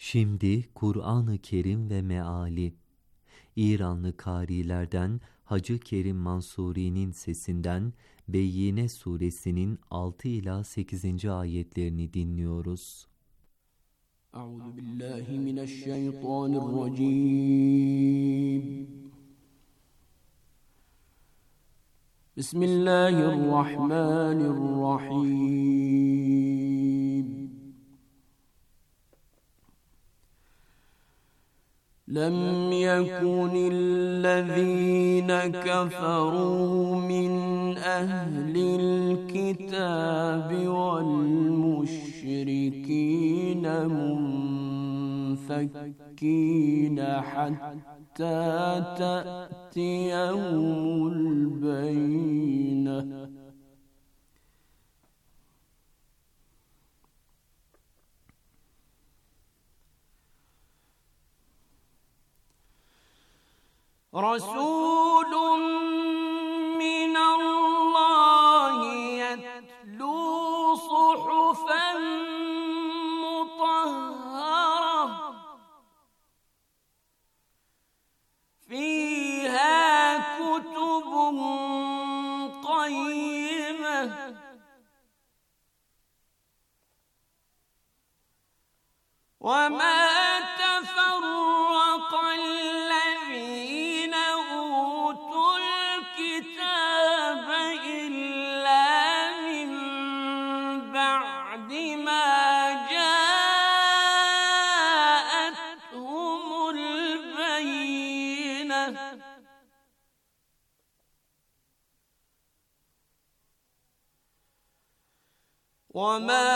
Şimdi Kur'an-ı Kerim ve meali. İranlı kârilerden Hacı Kerim Mansuri'nin sesinden Beyyine suresinin 6 ila 8. ayetlerini dinliyoruz. Euzubillahimineşşeytanirracim. Bismillahirrahmanirrahim. لم يكن الذين كفروا من أهل الكتاب والمشركين منفكين حتى تأتيهم البينة رسول من الله يتلو صحفا مطهرة فيها كتب قيمة وما تفرق الذين أوتوا الكتاب إلا من بعد ما جاءتهم البينة وما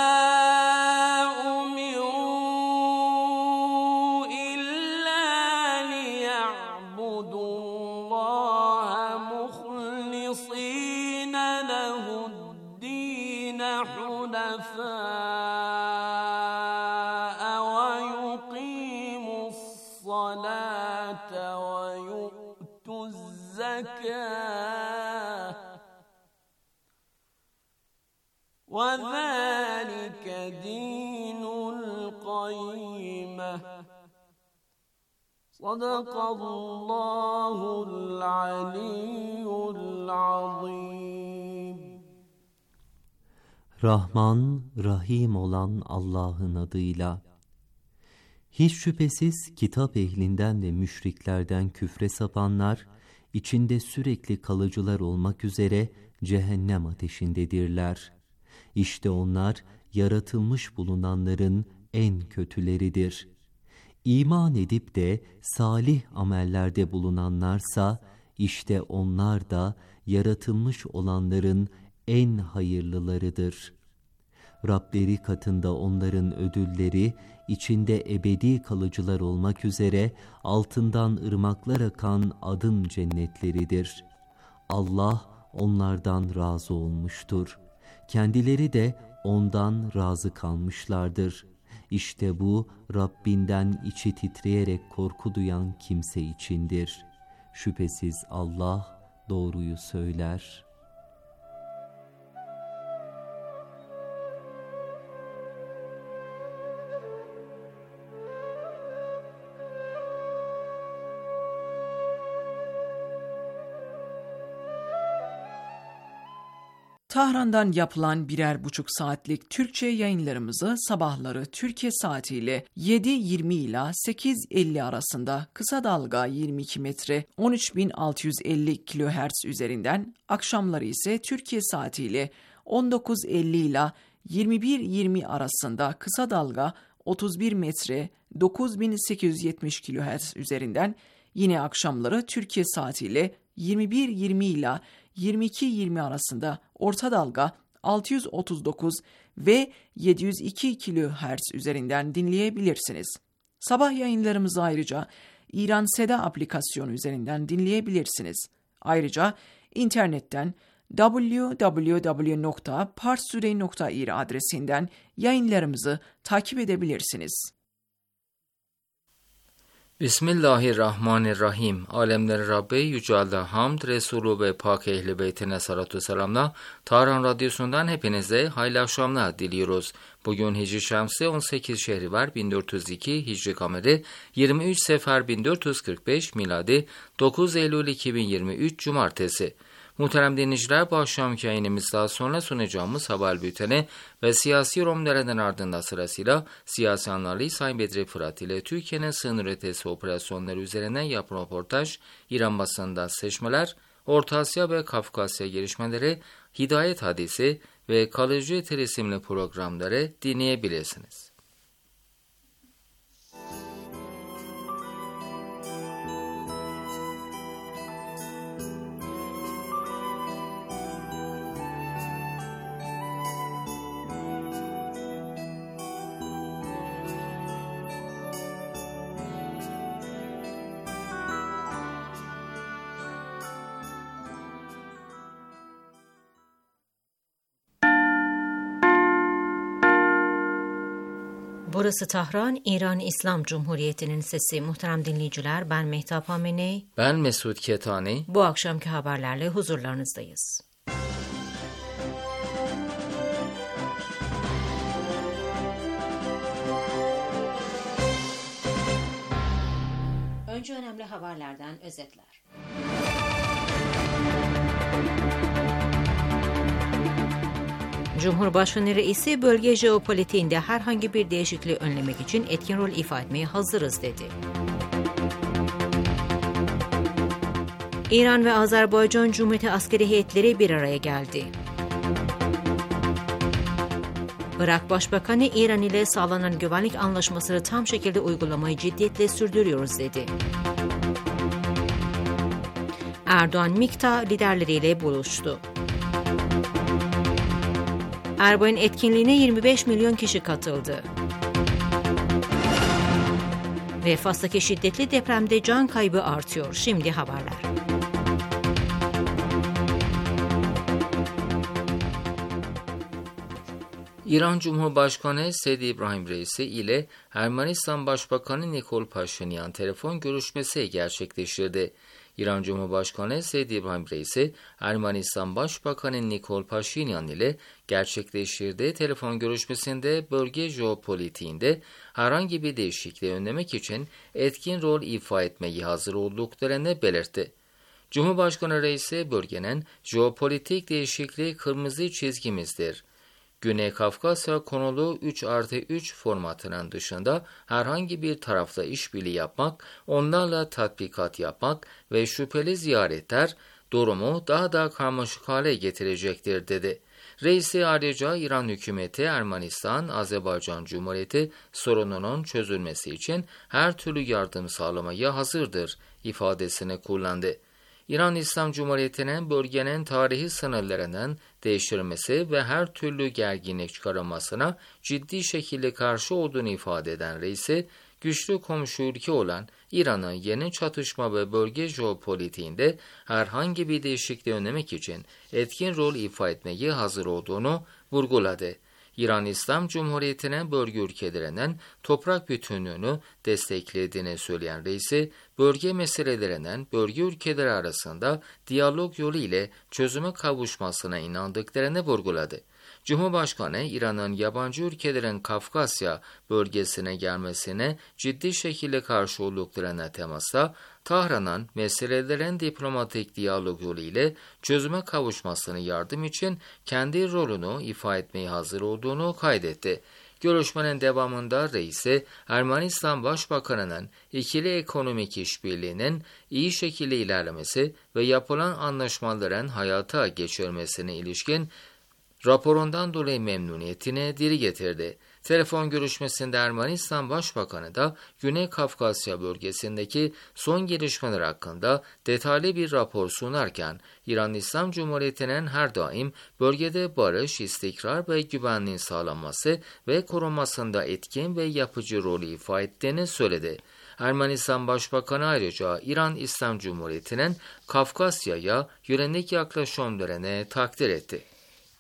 ويقيموا الصلاة ويؤتوا الزكاة وذلك دين القيمة صدق الله العلي العظيم. Rahman, Rahim olan Allah'ın adıyla. Hiç şüphesiz kitap ehlinden ve müşriklerden küfre sapanlar, içinde sürekli kalıcılar olmak üzere cehennem ateşindedirler. İşte onlar yaratılmış bulunanların en kötüleridir. İman edip de salih amellerde bulunanlarsa, işte onlar da yaratılmış olanların en hayırlılarıdır. Rableri katında onların ödülleri, içinde ebedi kalıcılar olmak üzere altından ırmaklar akan adın cennetleridir. Allah onlardan razı olmuştur. Kendileri de ondan razı kalmışlardır. İşte bu Rabbinden içi titreyerek korku duyan kimse içindir. Şüphesiz Allah doğruyu söyler. Tahran'dan yapılan 1,5 saatlik Türkçe yayınlarımızı sabahları Türkiye saatiyle 7:20 ila 8:50 arasında kısa dalga 22 metre 13.650 kHz üzerinden, akşamları ise Türkiye saatiyle 19:50 ila 21:20 arasında kısa dalga 31 metre 9.870 kHz üzerinden, yine akşamları Türkiye saatiyle 21:20 ila 22:20 arasında orta dalga 639 ve 702 kHz üzerinden dinleyebilirsiniz. Sabah yayınlarımızı ayrıca İran Seda aplikasyonu üzerinden dinleyebilirsiniz. Ayrıca internetten www.parstoday.ir adresinden yayınlarımızı takip edebilirsiniz. Bismillahirrahmanirrahim. Alemlerin Rabbi Yüce Allah hamd, Resulü ve Pak Ehl-i Beytine salatu selamla Tahran Radyosu'ndan hepinize hayırlı akşamlar diliyoruz. Bugün Hicri Şemsi 18 Şehrivar 1402, Hicri Kameri 23 Sefer 1445, miladi 9 Eylül 2023 Cumartesi. Muhterem dinleyiciler, bu akşamki yayınımızdan sonra sunacağımız haber bülteni ve siyasi yorumlarının ardından sırasıyla siyasi analiz Sayın Bedri Fırat ile Türkiye'nin sınır ötesi operasyonları üzerinden yapılan röportaj, İran basınından seçmeler, Orta Asya ve Kafkasya gelişmeleri, Hidayet Hadisi ve Kalıcı Eter isimli programları dinleyebilirsiniz. Burası Tahran, İran İslam Cumhuriyeti'nin sesi. Muhterem dinleyiciler, ben Mehtap Aminey. Ben Mesut Ketani. Bu akşamki haberlerle huzurlarınızdayız. Önce önemli haberlerden özetler. Cumhurbaşkanı Reisi, bölge jeopolitiğinde herhangi bir değişikliği önlemek için etkin rol ifade etmeye hazırız dedi. İran ve Azerbaycan Cumhuriyeti askeri heyetleri bir araya geldi. Irak Başbakanı, İran ile sağlanan güvenlik anlaşmasını tam şekilde uygulamayı ciddiyetle sürdürüyoruz dedi. Erdoğan, MİKTA liderleriyle buluştu. Erbay'ın etkinliğine 25 milyon kişi katıldı. Ve Fas'taki şiddetli depremde can kaybı artıyor. Şimdi haberler. İran Cumhurbaşkanı Said İbrahim Reisi ile Ermenistan Başbakanı Nikol Paşinyan telefon görüşmesi gerçekleştirdi. İran Cumhurbaşkanı Said İbrahim Reisi, Ermenistan Başbakanı Nikol Paşinyan ile gerçekleştirdiği telefon görüşmesinde bölge jeopolitiğinde herhangi bir değişikliği önlemek için etkin rol ifade etmeyi hazır olduklarını belirtti. Cumhurbaşkanı Reisi, bölgenin jeopolitik değişikliği kırmızı çizgimizdir. Güney Kafkasya konulu 3+3 formatının dışında herhangi bir tarafla işbirliği yapmak, onlarla tatbikat yapmak ve şüpheli ziyaretler durumu daha da karmaşık hale getirecektir dedi. Reisi ayrıca İran hükümeti Ermenistan-Azerbaycan Cumhuriyeti sorununun çözülmesi için her türlü yardım sağlamaya hazırdır ifadesini kullandı. İran İslam Cumhuriyeti'nin bölgenin tarihi sınırlarının değiştirilmesi ve her türlü gerginlik çıkarılmasına ciddi şekilde karşı olduğunu ifade eden reisi, güçlü komşu ülke olan İran'ın yeni çatışma ve bölge jeopolitiğinde herhangi bir değişikliği önlemek için etkin rol ifade etmeye hazır olduğunu vurguladı. İran İslam Cumhuriyeti'nin bölge ülkelerinin toprak bütünlüğünü desteklediğini söyleyen reisi, bölge meselelerinin bölge ülkeleri arasında diyalog yolu ile çözüme kavuşmasına inandıklarını vurguladı. Cumhurbaşkanı, İran'ın yabancı ülkelerin Kafkasya bölgesine gelmesine ciddi şekilde karşı olduklarına temasta, Tahran'ın meselelerin diplomatik diyalog yolu ile çözüme kavuşmasını yardım için kendi rolünü ifade etmeye hazır olduğunu kaydetti. Görüşmenin devamında reisi, Ermenistan Başbakanı'nın ikili ekonomik işbirliğinin iyi şekilde ilerlemesi ve yapılan anlaşmaların hayata geçirilmesine ilişkin raporundan dolayı memnuniyetini dile getirdi. Telefon görüşmesinde Ermenistan Başbakanı da Güney Kafkasya bölgesindeki son gelişmeler hakkında detaylı bir rapor sunarken, İran İslam Cumhuriyeti'nin her daim bölgede barış, istikrar ve güvenliğin sağlanması ve korunmasında etkin ve yapıcı rolü ifade ettiğini söyledi. Ermenistan Başbakanı ayrıca İran İslam Cumhuriyeti'nin Kafkasya'ya yönelik yaklaşımlarını takdir etti.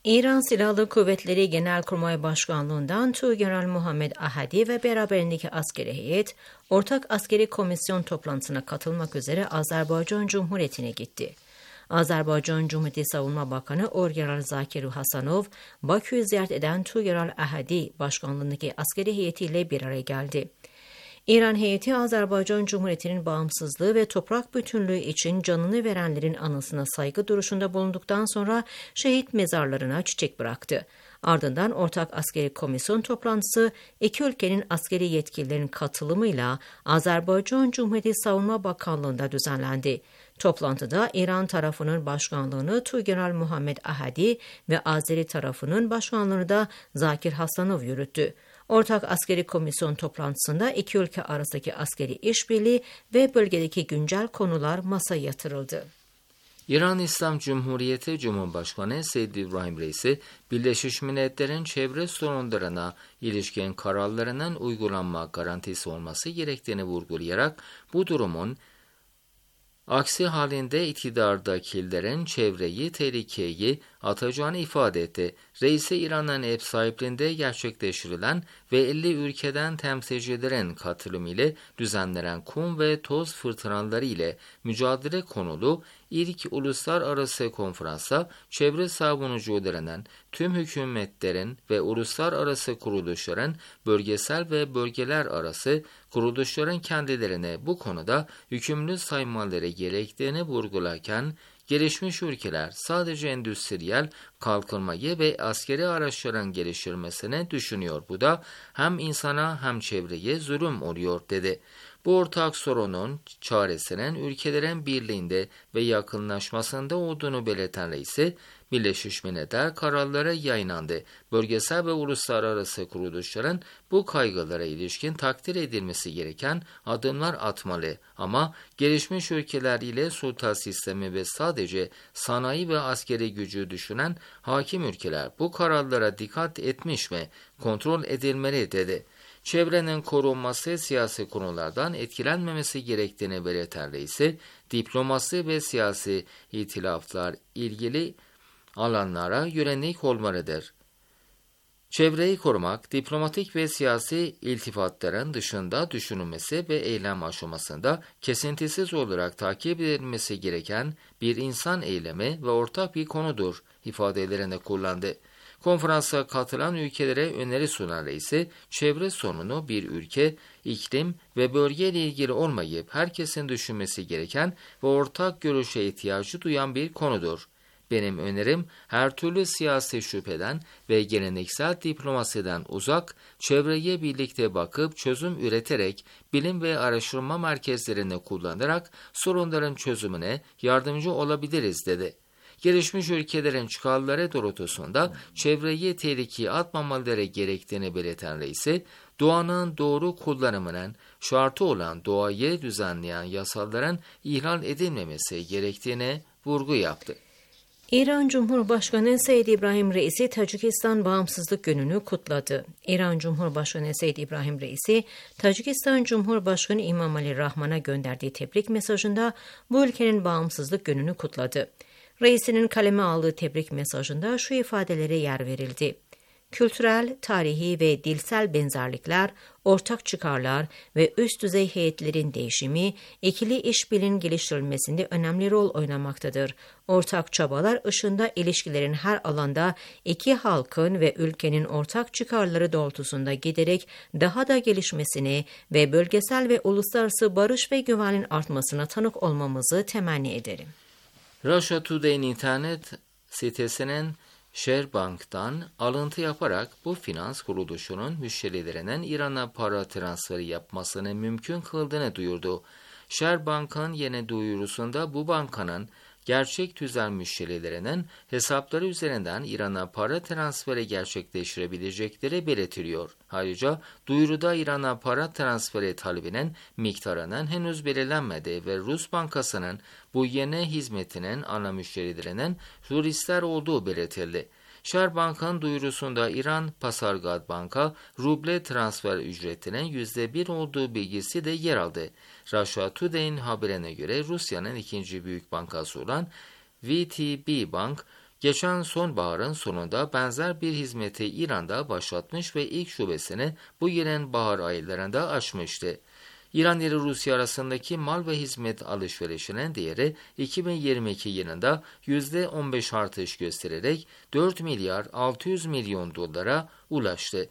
İran Silahlı Kuvvetleri Genelkurmay Başkanlığı'ndan Tuğgeneral Muhammed Ahadi ve beraberindeki askeri heyet, Ortak Askeri Komisyon toplantısına katılmak üzere Azerbaycan Cumhuriyeti'ne gitti. Azerbaycan Cumhuriyeti Savunma Bakanı Orgeneral Zakir Hasanov, Bakü'yü ziyaret eden Tuğgeneral Ahadi başkanlığındaki askeri heyetiyle bir araya geldi. İran heyeti, Azerbaycan Cumhuriyeti'nin bağımsızlığı ve toprak bütünlüğü için canını verenlerin anısına saygı duruşunda bulunduktan sonra şehit mezarlarına çiçek bıraktı. Ardından Ortak Askeri Komisyon toplantısı iki ülkenin askeri yetkililerinin katılımıyla Azerbaycan Cumhuriyeti Savunma Bakanlığı'nda düzenlendi. Toplantıda İran tarafının başkanlığını Tuğgeneral Muhammed Ahadi ve Azeri tarafının başkanlığını da Zakir Hasanov yürüttü. Ortak Askeri Komisyon toplantısında iki ülke arasındaki askeri işbirliği ve bölgedeki güncel konular masaya yatırıldı. İran İslam Cumhuriyeti Cumhurbaşkanı Seyyid İbrahim Reisi, Birleşmiş Milletler'in çevre sorunlarına ilişkin kararlarının uygulanma garantisi olması gerektiğini vurgulayarak bu durumun aksi halinde iktidardakilerin çevreyi tehlikeye atacağını ifade etti. Reisi, İran'ın ev sahipliğinde gerçekleştirilen ve 50 ülkeden temsilcilerin katılımıyla düzenlenen kum ve toz fırtınaları ile mücadele konulu ilk uluslararası konferansa çevre savunucularının, tüm hükümetlerin ve uluslararası kuruluşların, bölgesel ve bölgeler arası kuruluşların kendilerine bu konuda yükümlü saymaları gerektiğini vurgularken, gelişmiş ülkeler sadece endüstriyel kalkınmayı ve askeri araçların geliştirmesini düşünüyor. Bu da hem insana hem çevreye zulüm oluyor dedi. Bu ortak sorunun çaresinin ülkelerin birliğinde ve yakınlaşmasında olduğunu belirten reisi, Birleşmiş Milletler kararları yayınlandı. Bölgesel ve uluslararası kuruluşların bu kaygılara ilişkin takdir edilmesi gereken adımlar atmalı. Ama gelişmiş ülkeler ile sultan sistemi ve sadece sanayi ve askeri gücü düşünen hakim ülkeler bu kararlara dikkat etmiş ve kontrol edilmeli dedi. Çevrenin korunması siyasi konulardan etkilenmemesi gerektiğini belirten reisi, diplomasi ve siyasi itilaflar ilgili alanlara yönelik olmalıdır. Çevreyi korumak, diplomatik ve siyasi iltifatların dışında düşünülmesi ve eylem aşamasında kesintisiz olarak takip edilmesi gereken bir insan eylemi ve ortak bir konudur ifadelerini kullandı. Konferansa katılan ülkelere öneri sunan reisi, çevre sorunu bir ülke, iklim ve bölgeyle ilgili olmayıp herkesin düşünmesi gereken ve ortak görüşe ihtiyacı duyan bir konudur. Benim önerim, her türlü siyasi şüpheden ve geleneksel diplomasiden uzak, çevreye birlikte bakıp çözüm üreterek, bilim ve araştırma merkezlerini kullanarak sorunların çözümüne yardımcı olabiliriz dedi. Gelişmiş ülkelerin çıkarları doğrultusunda çevreyi tehlikeye atmamaları gerektiğini belirten reisi, doğanın doğru kullanımının şartı olan doğayı düzenleyen yasaların ihlal edilmemesi gerektiğine vurgu yaptı. İran Cumhurbaşkanı Seyyid İbrahim Reisi, Tacikistan Bağımsızlık Günü'nü kutladı. İran Cumhurbaşkanı Seyyid İbrahim Reisi, Tacikistan Cumhurbaşkanı İmamali Rahman'a gönderdiği tebrik mesajında bu ülkenin bağımsızlık gününü kutladı. Reisinin kaleme aldığı tebrik mesajında şu ifadelere yer verildi. Kültürel, tarihi ve dilsel benzerlikler, ortak çıkarlar ve üst düzey heyetlerin değişimi, ikili işbirliğinin geliştirilmesinde önemli rol oynamaktadır. Ortak çabalar ışığında ilişkilerin her alanda iki halkın ve ülkenin ortak çıkarları doğrultusunda giderek daha da gelişmesine ve bölgesel ve uluslararası barış ve güvenin artmasına tanık olmamızı temenni ederim. Russia Today'in internet sitesinin Sberbank'tan alıntı yaparak bu finans kuruluşunun müşterilerinin İran'a para transferi yapmasını mümkün kıldığını duyurdu. Sberbank'ın yeni duyurusunda bu bankanın gerçek tüzel müşterilerinin hesapları üzerinden İran'a para transferi gerçekleştirebilecekleri belirtiliyor. Ayrıca duyuruda İran'a para transferi talebinin miktarının henüz belirlenmediği ve Rus Bankası'nın bu yeni hizmetinin ana müşterilerinin turistler olduğu belirtildi. Sberbank'ın duyurusunda İran Pasargad Bank'a ruble transfer ücretinin %1 olduğu bilgisi de yer aldı. Russia Today'in haberine göre Rusya'nın ikinci büyük bankası olan VTB Bank, geçen sonbaharın sonunda benzer bir hizmeti İran'da başlatmış ve ilk şubesini bu yılın bahar aylarında açmıştı. İran ile Rusya arasındaki mal ve hizmet alışverişinin değeri 2022 yılında %15 artış göstererek 4 milyar 600 milyon dolara ulaştı.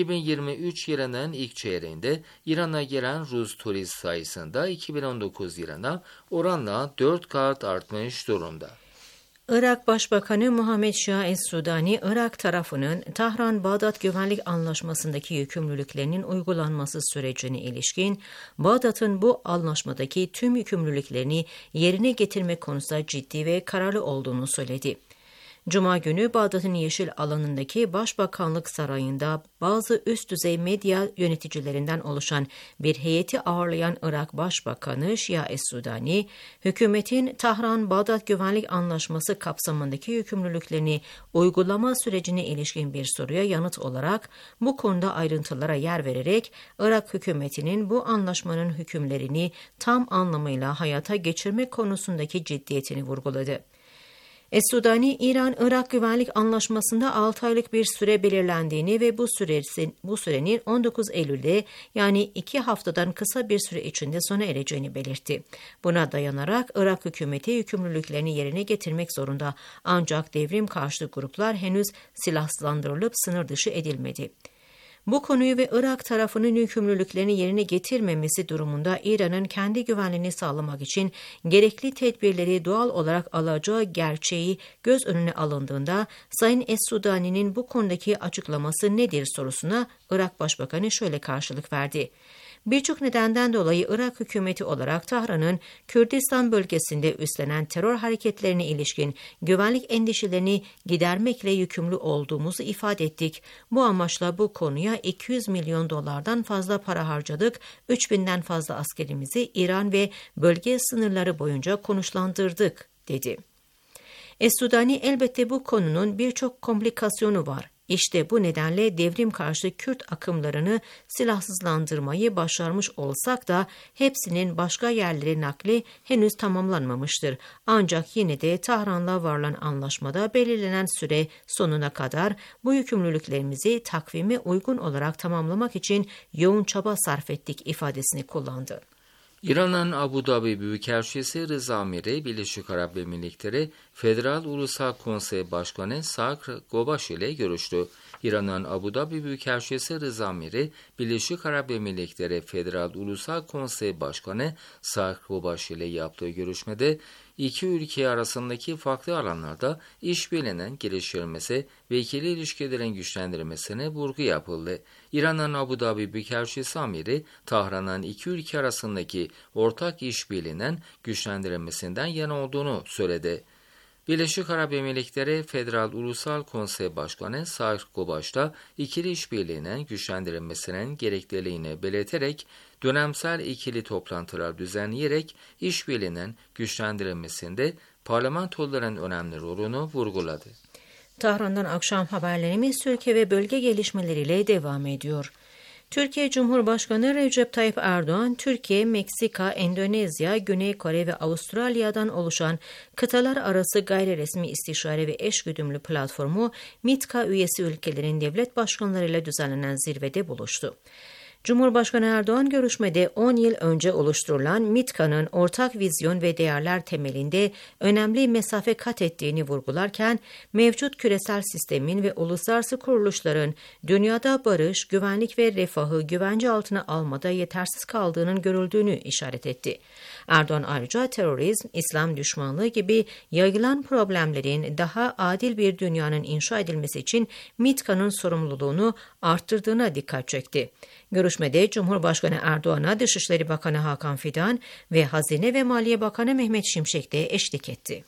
2023 yılının ilk çeyreğinde İran'a gelen Rus turist sayısında 2019 yılına oranla 4 kat artmış durumda. Irak Başbakanı Muhammed Şia Es-Sudani, Irak tarafının Tahran-Bağdat Güvenlik Anlaşması'ndaki yükümlülüklerinin uygulanması sürecine ilişkin, Bağdat'ın bu anlaşmadaki tüm yükümlülüklerini yerine getirmek konusunda ciddi ve kararlı olduğunu söyledi. Cuma günü Bağdat'ın Yeşil Alanı'ndaki Başbakanlık Sarayı'nda bazı üst düzey medya yöneticilerinden oluşan bir heyeti ağırlayan Irak Başbakanı Şia Es-Sudani, hükümetin Tahran-Bağdat Güvenlik Anlaşması kapsamındaki yükümlülüklerini uygulama sürecine ilişkin bir soruya yanıt olarak bu konuda ayrıntılara yer vererek Irak hükümetinin bu anlaşmanın hükümlerini tam anlamıyla hayata geçirmek konusundaki ciddiyetini vurguladı. Es-Sudani, İran-Irak Güvenlik Anlaşması'nda 6 aylık bir süre belirlendiğini ve bu sürenin 19 Eylül'de yani 2 haftadan kısa bir süre içinde sona ereceğini belirtti. Buna dayanarak Irak hükümeti yükümlülüklerini yerine getirmek zorunda, ancak devrim karşıtı gruplar henüz silahlandırılıp sınır dışı edilmedi. Bu konuyu ve Irak tarafının yükümlülüklerini yerine getirmemesi durumunda İran'ın kendi güvenliğini sağlamak için gerekli tedbirleri doğal olarak alacağı gerçeği göz önüne alındığında Sayın Es-Sudani'nin bu konudaki açıklaması nedir sorusuna Irak Başbakanı şöyle karşılık verdi. Birçok nedenden dolayı Irak hükümeti olarak Tahran'ın Kürdistan bölgesinde üstlenen terör hareketlerine ilişkin güvenlik endişelerini gidermekle yükümlü olduğumuzu ifade ettik. Bu amaçla bu konuya 200 milyon dolardan fazla para harcadık, 3000'den fazla askerimizi İran ve bölge sınırları boyunca konuşlandırdık, dedi. Es-Sudani, elbette bu konunun birçok komplikasyonu var. İşte bu nedenle devrim karşıtı Kürt akımlarını silahsızlandırmayı başarmış olsak da hepsinin başka yerlere nakli henüz tamamlanmamıştır. Ancak yine de Tahran'la varılan anlaşmada belirlenen süre sonuna kadar bu yükümlülüklerimizi takvime uygun olarak tamamlamak için yoğun çaba sarf ettik ifadesini kullandı. İran'ın Abu Dhabi Büyükelçisi Rıza Miri, Birleşik Arap Emirlikleri Federal Ulusal Konsey Başkanı Sakr Gobaş ile görüştü. İran'ın Abu Dhabi Büyükelçisi Rıza Miri, Birleşik Arap Emirlikleri Federal Ulusal Konsey Başkanı Sakr Gobaş ile yaptığı görüşmede iki ülke arasındaki farklı alanlarda işbirliğinin geliştirilmesi ve ikili ilişkilerin güçlendirilmesine vurgu yapıldı. İran'ın Abu Dhabi Büyükelçisi Amiri, Tahran'ın iki ülke arasındaki ortak işbirliğinin güçlendirilmesinden yana olduğunu söyledi. Birleşik Arap Emirlikleri Federal Ulusal Konsey Başkanı Sakr Gobaş da ikili işbirliğinin güçlendirilmesinin gerekliliğini belirterek dönemsel ikili toplantılar düzenleyerek işbirliğinin güçlendirilmesinde parlamentoların önemli rolünü vurguladı. Tahran'dan akşam haberlerimiz Türkiye ve bölge gelişmeleriyle devam ediyor. Türkiye Cumhurbaşkanı Recep Tayyip Erdoğan, Türkiye, Meksika, Endonezya, Güney Kore ve Avustralya'dan oluşan kıtalar arası gayriresmi istişare ve eşgüdümlü platformu MİTKA üyesi ülkelerin devlet başkanlarıyla düzenlenen zirvede buluştu. Cumhurbaşkanı Erdoğan görüşmede 10 yıl önce oluşturulan MİTKA'nın ortak vizyon ve değerler temelinde önemli mesafe kat ettiğini vurgularken mevcut küresel sistemin ve uluslararası kuruluşların dünyada barış, güvenlik ve refahı güvence altına almada yetersiz kaldığının görüldüğünü işaret etti. Erdoğan ayrıca terörizm, İslam düşmanlığı gibi yayılan problemlerin daha adil bir dünyanın inşa edilmesi için MİTKA'nın sorumluluğunu arttırdığına dikkat çekti. Görüşmede Cumhurbaşkanı Erdoğan'a Dışişleri Bakanı Hakan Fidan ve Hazine ve Maliye Bakanı Mehmet Şimşek de eşlik etti.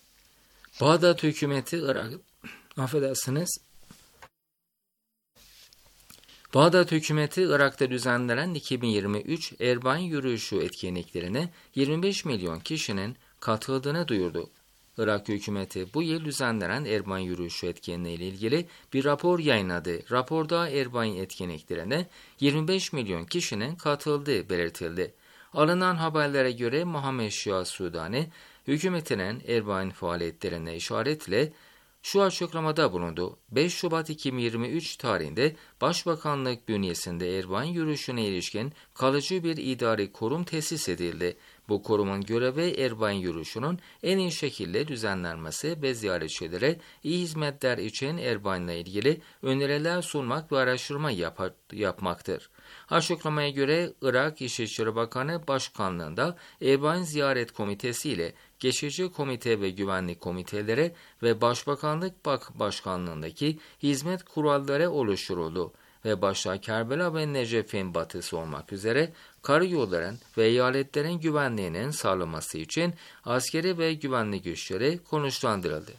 Bağdat hükümeti Irak'ta düzenlenen 2023 Erbayn Yürüyüşü etkinliklerine 25 milyon kişinin katıldığını duyurdu. Irak hükümeti bu yıl düzenlenen Erbayn Yürüyüşü etkinliği ile ilgili bir rapor yayınladı. Raporda Erbayn etkinliklerine 25 milyon kişinin katıldığı belirtildi. Alınan haberlere göre Muhammed Şia Sudani, hükümetinin Erbayn faaliyetlerine işaretle şu açıklamada bulundu. 5 Şubat 2023 tarihinde Başbakanlık bünyesinde Erbakan yürüyüşüne ilişkin kalıcı bir idari kurum tesis edildi. Bu kurumun görevi Erbakan yürüyüşünün en iyi şekilde düzenlenmesi ve ziyaretçilere iyi hizmetler için Erbakan'la ilgili öneriler sunmak ve araştırma yapmaktır. Açıklamaya göre Irak İçişleri Bakanı Başkanlığında Erbakan Ziyaret Komitesi ile Geçici Komite ve Güvenlik Komiteleri ve Başbakanlık Başkanlığındaki hizmet kuralları oluşturuldu ve başta Kerbela ve Necef'in batısı olmak üzere karayolların ve eyaletlerin güvenliğinin sağlanması için askeri ve güvenlik güçleri konuşlandırıldı.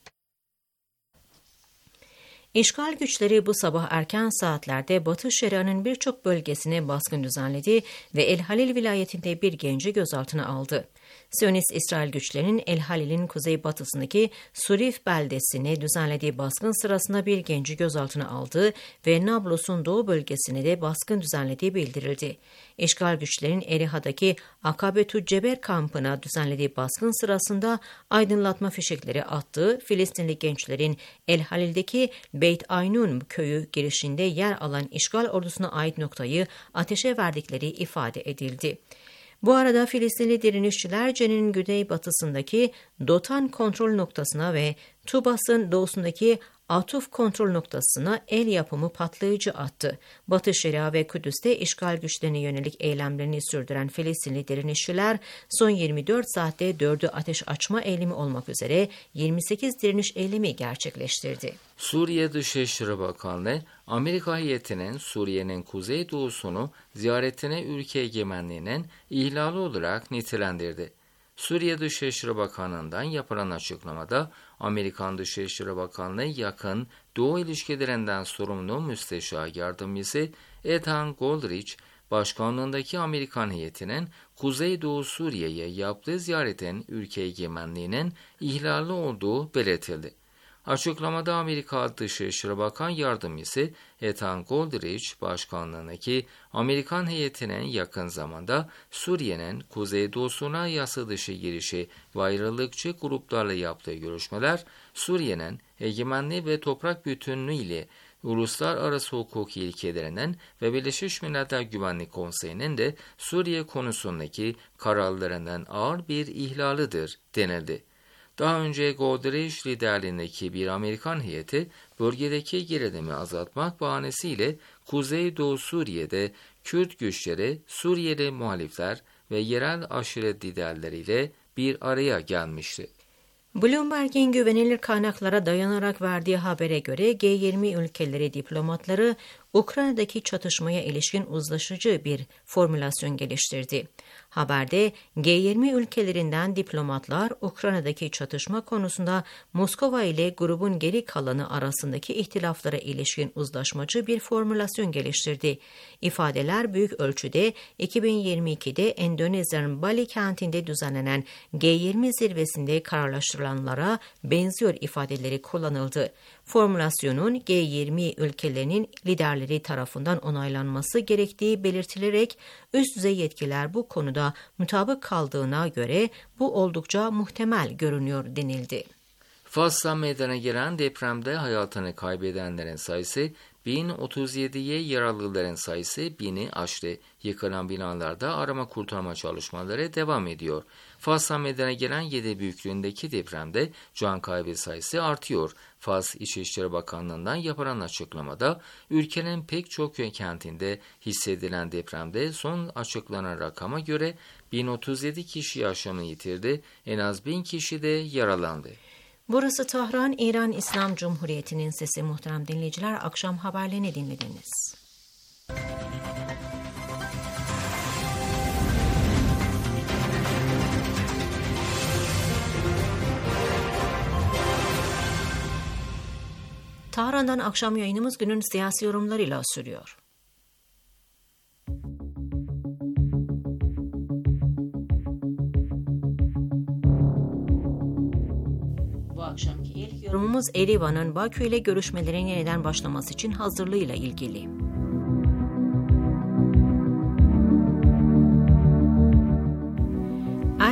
İşgal güçleri bu sabah erken saatlerde Batı Şeria'nın birçok bölgesine baskın düzenledi ve El Halil vilayetinde bir genci gözaltına aldı. Siyonist İsrail güçlerinin El Halil'in kuzeybatısındaki Surif beldesine düzenlediği baskın sırasında bir genci gözaltına aldığı ve Nablus'un doğu bölgesine de baskın düzenlediği bildirildi. İşgal güçlerinin Eriha'daki Akabetü Ceber kampına düzenlediği baskın sırasında aydınlatma fişekleri attığı Filistinli gençlerin El Halil'deki Beyt Aynun köyü girişinde yer alan işgal ordusuna ait noktayı ateşe verdikleri ifade edildi. Bu arada Filistinli direnişçiler Cenin'in güneybatısındaki Dotan kontrol noktasına ve Tubas'ın doğusundaki Atuf kontrol noktasına el yapımı patlayıcı attı. Batı Şeria ve Kudüs'te işgal güçlerine yönelik eylemlerini sürdüren Filistinli direnişçiler son 24 saatte 4'ü ateş açma eylemi olmak üzere 28 direniş eylemi gerçekleştirdi. Suriye Dışişleri Bakanlığı, Amerika heyetinin Suriye'nin kuzeydoğusunu ziyaretine ülke egemenliğinin ihlali olarak nitelendirdi. Suriye Dışişleri Bakanlığı'ndan yapılan açıklamada, Amerikan Dışişleri Bakanlığı yakın Doğu ilişkilerinden sorumlu müsteşar yardımcısı Ethan Goldrich, başkanlığındaki Amerikan heyetinin Kuzeydoğu Suriye'ye yaptığı ziyaretin ülke egemenliğinin ihlali olduğu belirtildi. Açıklamada Amerika Dışişleri Bakan Yardımcısı Ethan Goldrich, başkanlığındaki Amerikan heyetinin yakın zamanda Suriye'nin kuzeydoğusuna yasa dışı girişi ve ayrılıkçı gruplarla yaptığı görüşmeler, Suriye'nin egemenliği ve toprak bütünlüğü ile uluslararası hukuk ilkelerinin ve Birleşmiş Milletler Güvenlik Konseyi'nin de Suriye konusundaki kararlarından ağır bir ihlalidir denildi. Daha önce Goldrich liderliğindeki bir Amerikan heyeti bölgedeki gerilimi azaltmak bahanesiyle Kuzeydoğu Suriye'de Kürt güçleri, Suriyeli muhalifler ve yerel aşiret liderleriyle bir araya gelmişti. Bloomberg'in güvenilir kaynaklara dayanarak verdiği habere göre G20 ülkeleri diplomatları Ukrayna'daki çatışmaya ilişkin uzlaşıcı bir formülasyon geliştirdi. Haberde G20 ülkelerinden diplomatlar Ukrayna'daki çatışma konusunda Moskova ile grubun geri kalanı arasındaki ihtilaflara ilişkin uzlaşmacı bir formülasyon geliştirdi. İfadeler büyük ölçüde 2022'de Endonezya'nın Bali kentinde düzenlenen G20 zirvesinde kararlaştırılanlara benziyor ifadeleri kullanıldı. Formülasyonun G20 ülkelerinin liderleri tarafından onaylanması gerektiği belirtilerek üst düzey yetkililer bu konuda mutabık kaldığına göre bu oldukça muhtemel görünüyor denildi. Fas'ta meydana gelen depremde hayatını kaybedenlerin sayısı 1037'ye, yaralıların sayısı 1000'i aştı. Yıkılan binalarda arama kurtarma çalışmaları devam ediyor. Fas'ta meydana gelen 7 büyüklüğündeki depremde can kaybı sayısı artıyor. Fas İçişleri Bakanlığı'ndan yapılan açıklamada ülkenin pek çok kentinde hissedilen depremde son açıklanan rakama göre 1037 kişi yaşamını yitirdi, en az 1000 kişi de yaralandı. Burası Tahran, İran İslam Cumhuriyeti'nin sesi. Muhterem dinleyiciler, akşam haberlerini dinlediniz. Tahran'dan akşam yayınımız günün siyasi yorumlarıyla sürüyor. Bu akşamki ilk yorumumuz Erivan'ın Bakü ile görüşmelerin yeniden başlaması için hazırlığıyla ilgili.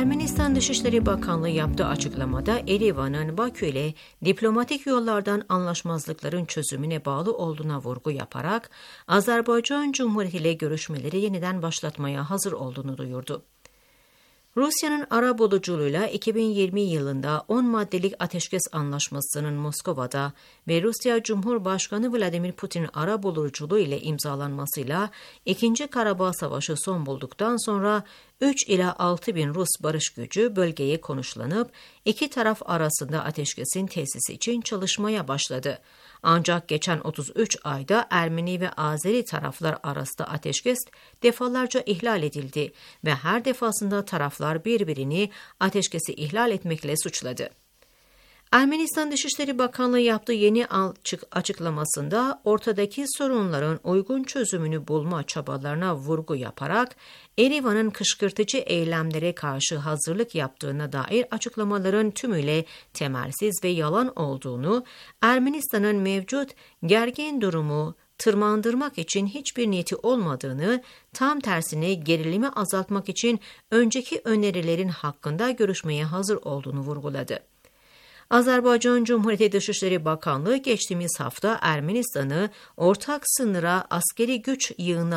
Ermenistan Dışişleri Bakanlığı yaptığı açıklamada Erivan'ın Bakü ile diplomatik yollardan anlaşmazlıkların çözümüne bağlı olduğuna vurgu yaparak Azerbaycan Cumhuriyeti ile görüşmeleri yeniden başlatmaya hazır olduğunu duyurdu. Rusya'nın arabuluculuğuyla 2020 yılında 10 maddelik ateşkes anlaşmasının Moskova'da ve Rusya Cumhurbaşkanı Vladimir Putin'in arabuluculuğu ile imzalanmasıyla 2. Karabağ Savaşı son bulduktan sonra 3 ila 6 bin Rus barış gücü bölgeye konuşlanıp iki taraf arasında ateşkesin tesisi için çalışmaya başladı. Ancak geçen 33 ayda Ermeni ve Azeri taraflar arasında ateşkes defalarca ihlal edildi ve her defasında taraflar birbirini ateşkesi ihlal etmekle suçladı. Ermenistan Dışişleri Bakanlığı yaptığı yeni açıklamasında ortadaki sorunların uygun çözümünü bulma çabalarına vurgu yaparak Erivan'ın kışkırtıcı eylemlere karşı hazırlık yaptığına dair açıklamaların tümüyle temelsiz ve yalan olduğunu, Ermenistan'ın mevcut gergin durumu tırmandırmak için hiçbir niyeti olmadığını, tam tersine gerilimi azaltmak için önceki önerilerin hakkında görüşmeye hazır olduğunu vurguladı. Azerbaycan Cumhuriyeti Dışişleri Bakanlığı geçtiğimiz hafta Ermenistan'ı ortak sınıra askeri güç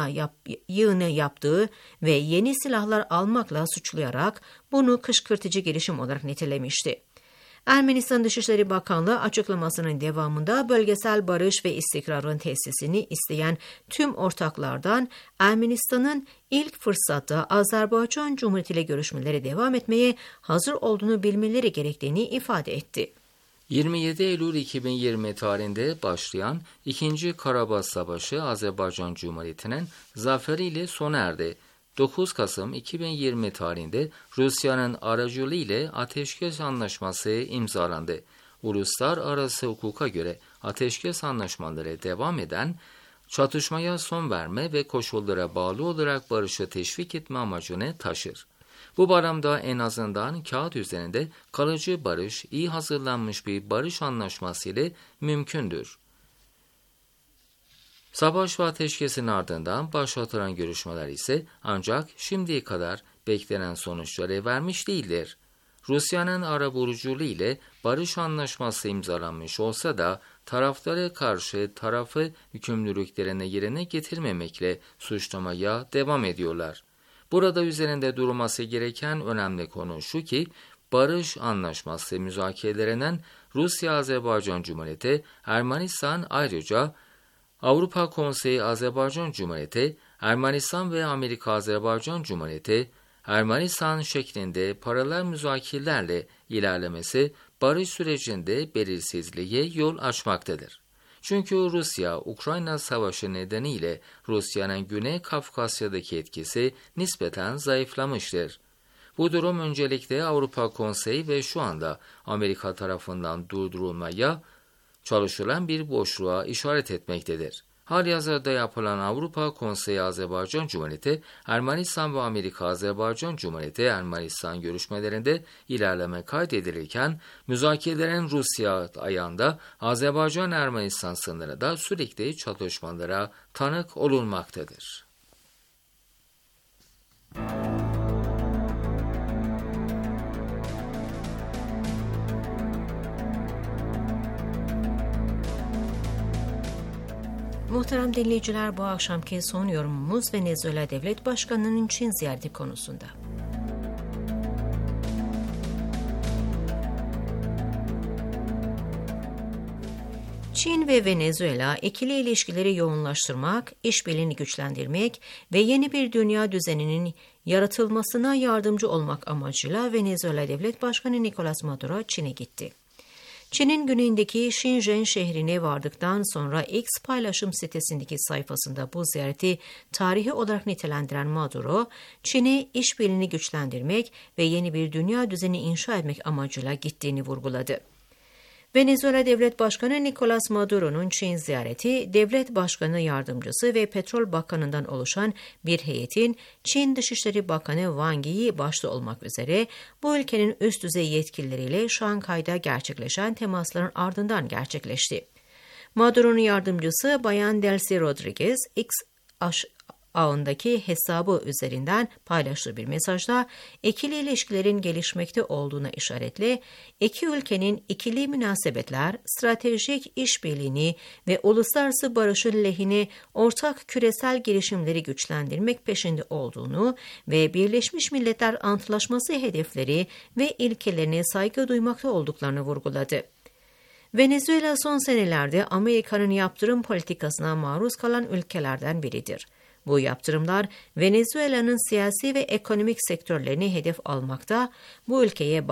yığını yaptığı ve yeni silahlar almakla suçlayarak bunu kışkırtıcı girişim olarak nitelemişti. Ermenistan Dışişleri Bakanlığı açıklamasının devamında bölgesel barış ve istikrarın tesisini isteyen tüm ortaklardan Ermenistan'ın ilk fırsatta Azerbaycan Cumhuriyeti ile görüşmelere devam etmeye hazır olduğunu bilmeleri gerektiğini ifade etti. 27 Eylül 2020 tarihinde başlayan 2. Karabağ Savaşı Azerbaycan Cumhuriyeti'nin zaferiyle sona erdi. 9 Kasım 2020 tarihinde Rusya'nın aracılığı ile ateşkes anlaşması imzalandı. Uluslararası hukuka göre ateşkes anlaşmaları devam eden, çatışmaya son verme ve koşullara bağlı olarak barışı teşvik etme amacını taşır. Bu bağlamda en azından kağıt üzerinde kalıcı barış, iyi hazırlanmış bir barış anlaşması ile mümkündür. Savaş ve ateşkesin ardından başlatılan görüşmeler ise ancak şimdiye kadar beklenen sonuçları vermiş değildir. Rusya'nın arabuluculuğu ile barış anlaşması imzalanmış olsa da taraflara karşı tarafı yükümlülüklerine yerine getirmemekle suçlamaya devam ediyorlar. Burada üzerinde durulması gereken önemli konu şu ki, barış anlaşması müzakerelerinden Rusya-Azerbaycan Cumhuriyeti, Ermenistan ayrıca Avrupa Konseyi Azerbaycan Cumhuriyeti, Ermenistan ve Amerika Azerbaycan Cumhuriyeti, Ermenistan şeklinde paralel müzakerelerle ilerlemesi barış sürecinde belirsizliğe yol açmaktadır. Çünkü Rusya-Ukrayna savaşı nedeniyle Rusya'nın Güney Kafkasya'daki etkisi nispeten zayıflamıştır. Bu durum öncelikle Avrupa Konseyi ve şu anda Amerika tarafından durdurulmaya çalışılan bir boşluğa işaret etmektedir. Halihazırda yapılan Avrupa Konseyi Azerbaycan Cumhuriyeti, Ermenistan ve Amerika Azerbaycan Cumhuriyeti Ermenistan görüşmelerinde ilerleme kaydedilirken, müzakerelerin Rusya ayağında Azerbaycan-Ermenistan sınırı da sürekli çatışmalara tanık olunmaktadır. Muhterem dinleyiciler, bu akşamki son yorumumuz Venezuela Devlet Başkanı'nın Çin ziyareti konusunda. Çin ve Venezuela ikili ilişkileri yoğunlaştırmak, işbirliğini güçlendirmek ve yeni bir dünya düzeninin yaratılmasına yardımcı olmak amacıyla Venezuela Devlet Başkanı Nicolas Maduro Çin'e gitti. Çin'in güneyindeki Shenzhen şehrine vardıktan sonra X paylaşım sitesindeki sayfasında bu ziyareti tarihi olarak nitelendiren Maduro, Çin'e işbirliğini güçlendirmek ve yeni bir dünya düzeni inşa etmek amacıyla gittiğini vurguladı. Venezuela Devlet Başkanı Nicolas Maduro'nun Çin ziyareti, Devlet Başkanı Yardımcısı ve Petrol Bakanı'ndan oluşan bir heyetin Çin Dışişleri Bakanı Wang Yi başta olmak üzere bu ülkenin üst düzey yetkilileriyle Şanghay'da gerçekleşen temasların ardından gerçekleşti. Maduro'nun yardımcısı Bayan Delcy Rodriguez, ağındaki hesabı üzerinden paylaştığı bir mesajda ikili ilişkilerin gelişmekte olduğuna işaretle iki ülkenin ikili münasebetler, stratejik işbirliğini ve uluslararası barışın lehine ortak küresel girişimleri güçlendirmek peşinde olduğunu ve Birleşmiş Milletler Antlaşması hedefleri ve ilkelerine saygı duymakta olduklarını vurguladı. Venezuela son senelerde Amerika'nın yaptırım politikasına maruz kalan ülkelerden biridir. Bu yaptırımlar Venezuela'nın siyasi ve ekonomik sektörlerini hedef almakta, bu ülkeye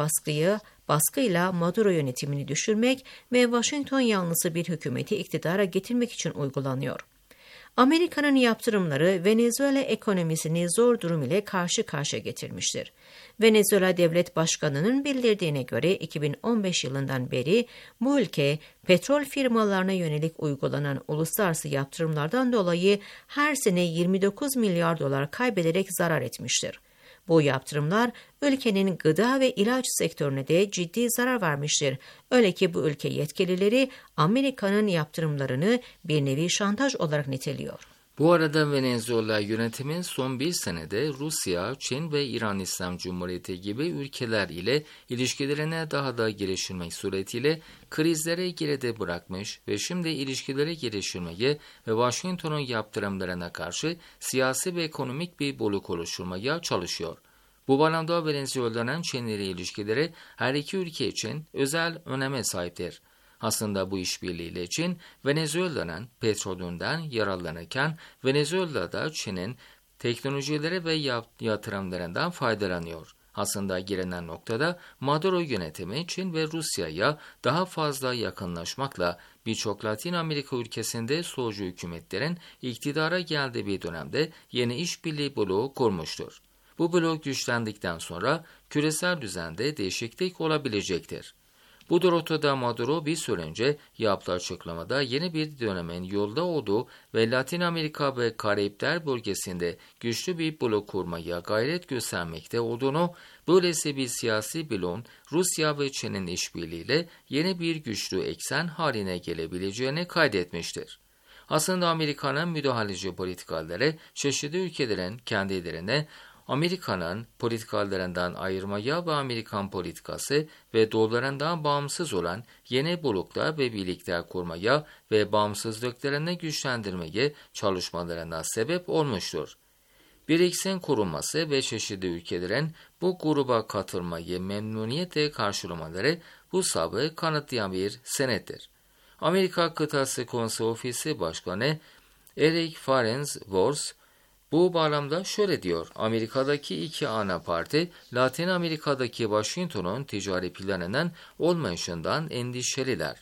baskıyla Maduro yönetimini düşürmek ve Washington yanlısı bir hükümeti iktidara getirmek için uygulanıyor. Amerika'nın yaptırımları Venezuela ekonomisini zor durum ile karşı karşıya getirmiştir. Venezuela Devlet Başkanı'nın bildirdiğine göre 2015 yılından beri bu ülke petrol firmalarına yönelik uygulanan uluslararası yaptırımlardan dolayı her sene 29 milyar dolar kaybederek zarar etmiştir. Bu yaptırımlar ülkenin gıda ve ilaç sektörüne de ciddi zarar vermiştir. Öyle ki bu ülke yetkilileri Amerika'nın yaptırımlarını bir nevi şantaj olarak niteliyor. Bu arada Venezuela yönetimin son bir senede Rusya, Çin ve İran İslam Cumhuriyeti gibi ülkeler ile ilişkilerine daha da geliştirmek suretiyle krizlere geride bırakmış ve şimdi ilişkileri geliştirmeye ve Washington'un yaptırımlarına karşı siyasi ve ekonomik bir blok oluşturmaya çalışıyor. Bu bağlamda Venezuela'nın Çin ile ilişkileri her iki ülke için özel öneme sahiptir. Aslında bu işbirliğiyle Çin, Venezuela'nın petrolünden yararlanırken Venezuela da Çin'in teknolojileri ve yatırımlarından faydalanıyor. Aslında gelinen noktada Maduro yönetimi Çin ve Rusya'ya daha fazla yakınlaşmakla birçok Latin Amerika ülkesinde solcu hükümetlerin iktidara geldiği bir dönemde yeni işbirliği bloğu kurmuştur. Bu blok güçlendikten sonra küresel düzende değişiklik olabilecektir. Bu doğrultuda Maduro bir süre önce yaptığı açıklamada yeni bir dönemin yolda olduğu ve Latin Amerika ve Karayipler bölgesinde güçlü bir blok kurmaya gayret göstermekte olduğunu, böylesi bir siyasi bloğun Rusya ve Çin'in işbirliğiyle yeni bir güçlü eksen haline gelebileceğini kaydetmiştir. Aslında Amerika'nın müdahaleci politikaları çeşitli ülkelerin kendilerine Amerika'nın politikalarından ayırmaya ve Amerikan politikası ve dolarından bağımsız olan yeni bloklar ve birlikler kurmaya ve bağımsızlıklarını güçlendirmeye çalışmalarına sebep olmuştur. BRICS'in kurulması ve çeşitli ülkelerin bu gruba katılmayı memnuniyetle karşılamaları bu sabrı kanıtlayan bir senettir. Amerika Kıtası Konsey Ofisi Başkanı Eric Farensworth bu bağlamda şöyle diyor: Amerika'daki iki ana parti, Latin Amerika'daki Washington'un ticari planının olmayışından endişeliler.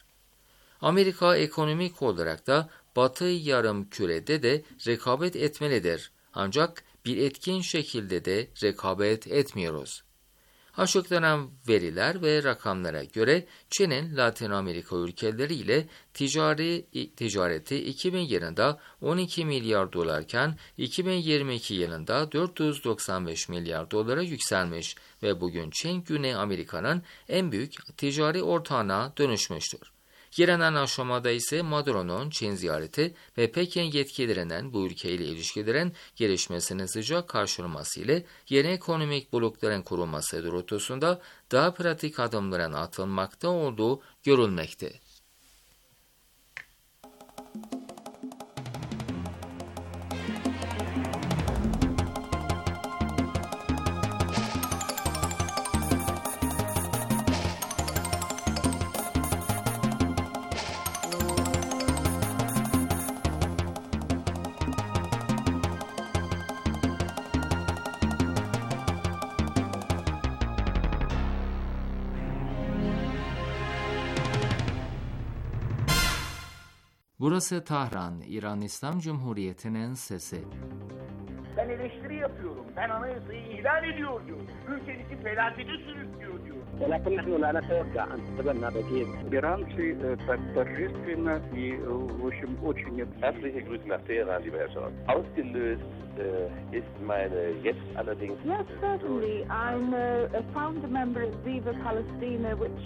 Amerika ekonomik olarak da Batı yarımkürede de rekabet etmelidir. Ancak bir etkin şekilde de rekabet etmiyoruz. Açıklanan veriler ve rakamlara göre Çin'in Latin Amerika ülkeleriyle ticareti 2000 yılında 12 milyar dolarken 2022 yılında 495 milyar dolara yükselmiş ve bugün Çin, Güney Amerika'nın en büyük ticari ortağına dönüşmüştür. Gelinen aşamada ise Maduro'nun Çin ziyareti ve Pekin yetkililerinin bu ülkeyle ilişkilerin gelişmesini sıcak karşılaması ile yeni ekonomik blokların kurulması doğrultusunda daha pratik adımların atılmakta olduğu görülmekte. Burası Tahran, İran İslam Cumhuriyeti'nin sesi. Ben eleştiri yapıyorum. Ben anayasayı ihlal ediyor diyor. Ülkenizi felakete sürüklüyor diyor. ولكن نحن لا نتوقع أن تتبنى بديل. Иранцы торжественно и, в общем, очень... Herzliche Grüße nach Teheran, lieber Herr Scholz. Ausgelöst ist meine jetzt allerdings... Yes, certainly. I'm a founder member of Viva Palestina, which...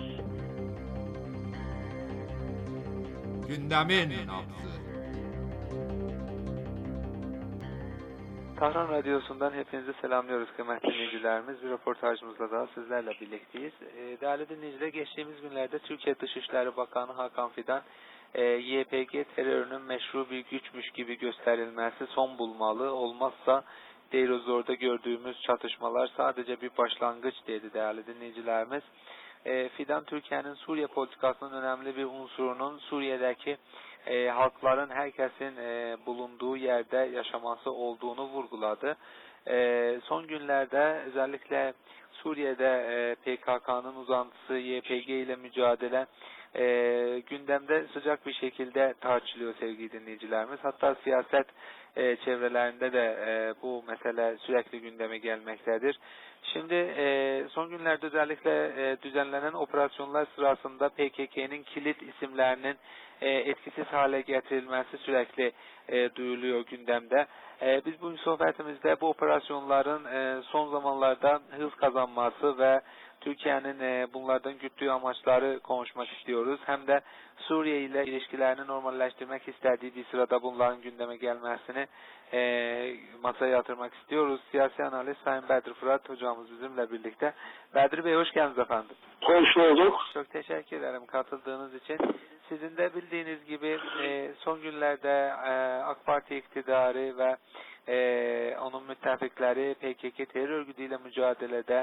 Gündemin nabzı. Tahran Radyosu'ndan hepinizi selamlıyoruz kıymetli dinleyicilerimiz. Bir röportajımızla daha sizlerle birlikteyiz. Değerli dinleyiciler, geçtiğimiz günlerde Türkiye Dışişleri Bakanı Hakan Fidan, YPG terörünün meşru bir güçmüş gibi gösterilmesi son bulmalı, olmazsa Deir ez-Zor'da gördüğümüz çatışmalar sadece bir başlangıç dedi değerli dinleyicilerimiz. Fidan, Türkiye'nin Suriye politikasının önemli bir unsurunun Suriye'deki halkların, herkesin bulunduğu yerde yaşaması olduğunu vurguladı. Son günlerde özellikle Suriye'de PKK'nın uzantısı YPG ile mücadele gündemde sıcak bir şekilde tartışılıyor sevgili dinleyicilerimiz. Hatta siyaset çevrelerinde de bu mesele sürekli gündeme gelmektedir. Şimdi son günlerde özellikle düzenlenen operasyonlar sırasında PKK'nın kilit isimlerinin etkisiz hale getirilmesi sürekli duyuluyor gündemde. Biz bu sohbetimizde bu operasyonların son zamanlarda hız kazanması ve Türkiye'nin bunlardan güttüğü amaçları konuşmak istiyoruz. Hem de Suriye ile ilişkilerini normalleştirmek istediği bir sırada bunların gündeme gelmesini masaya yatırmak istiyoruz. Siyasi analist Sayın Bedri Fırat hocamız bizimle birlikte. Bedri Bey, hoş geldiniz efendim. Hoş bulduk. Çok teşekkür ederim katıldığınız için. Sizin de bildiğiniz gibi son günlerde AK Parti iktidarı ve onun müttefikleri PKK terör örgütüyle mücadelede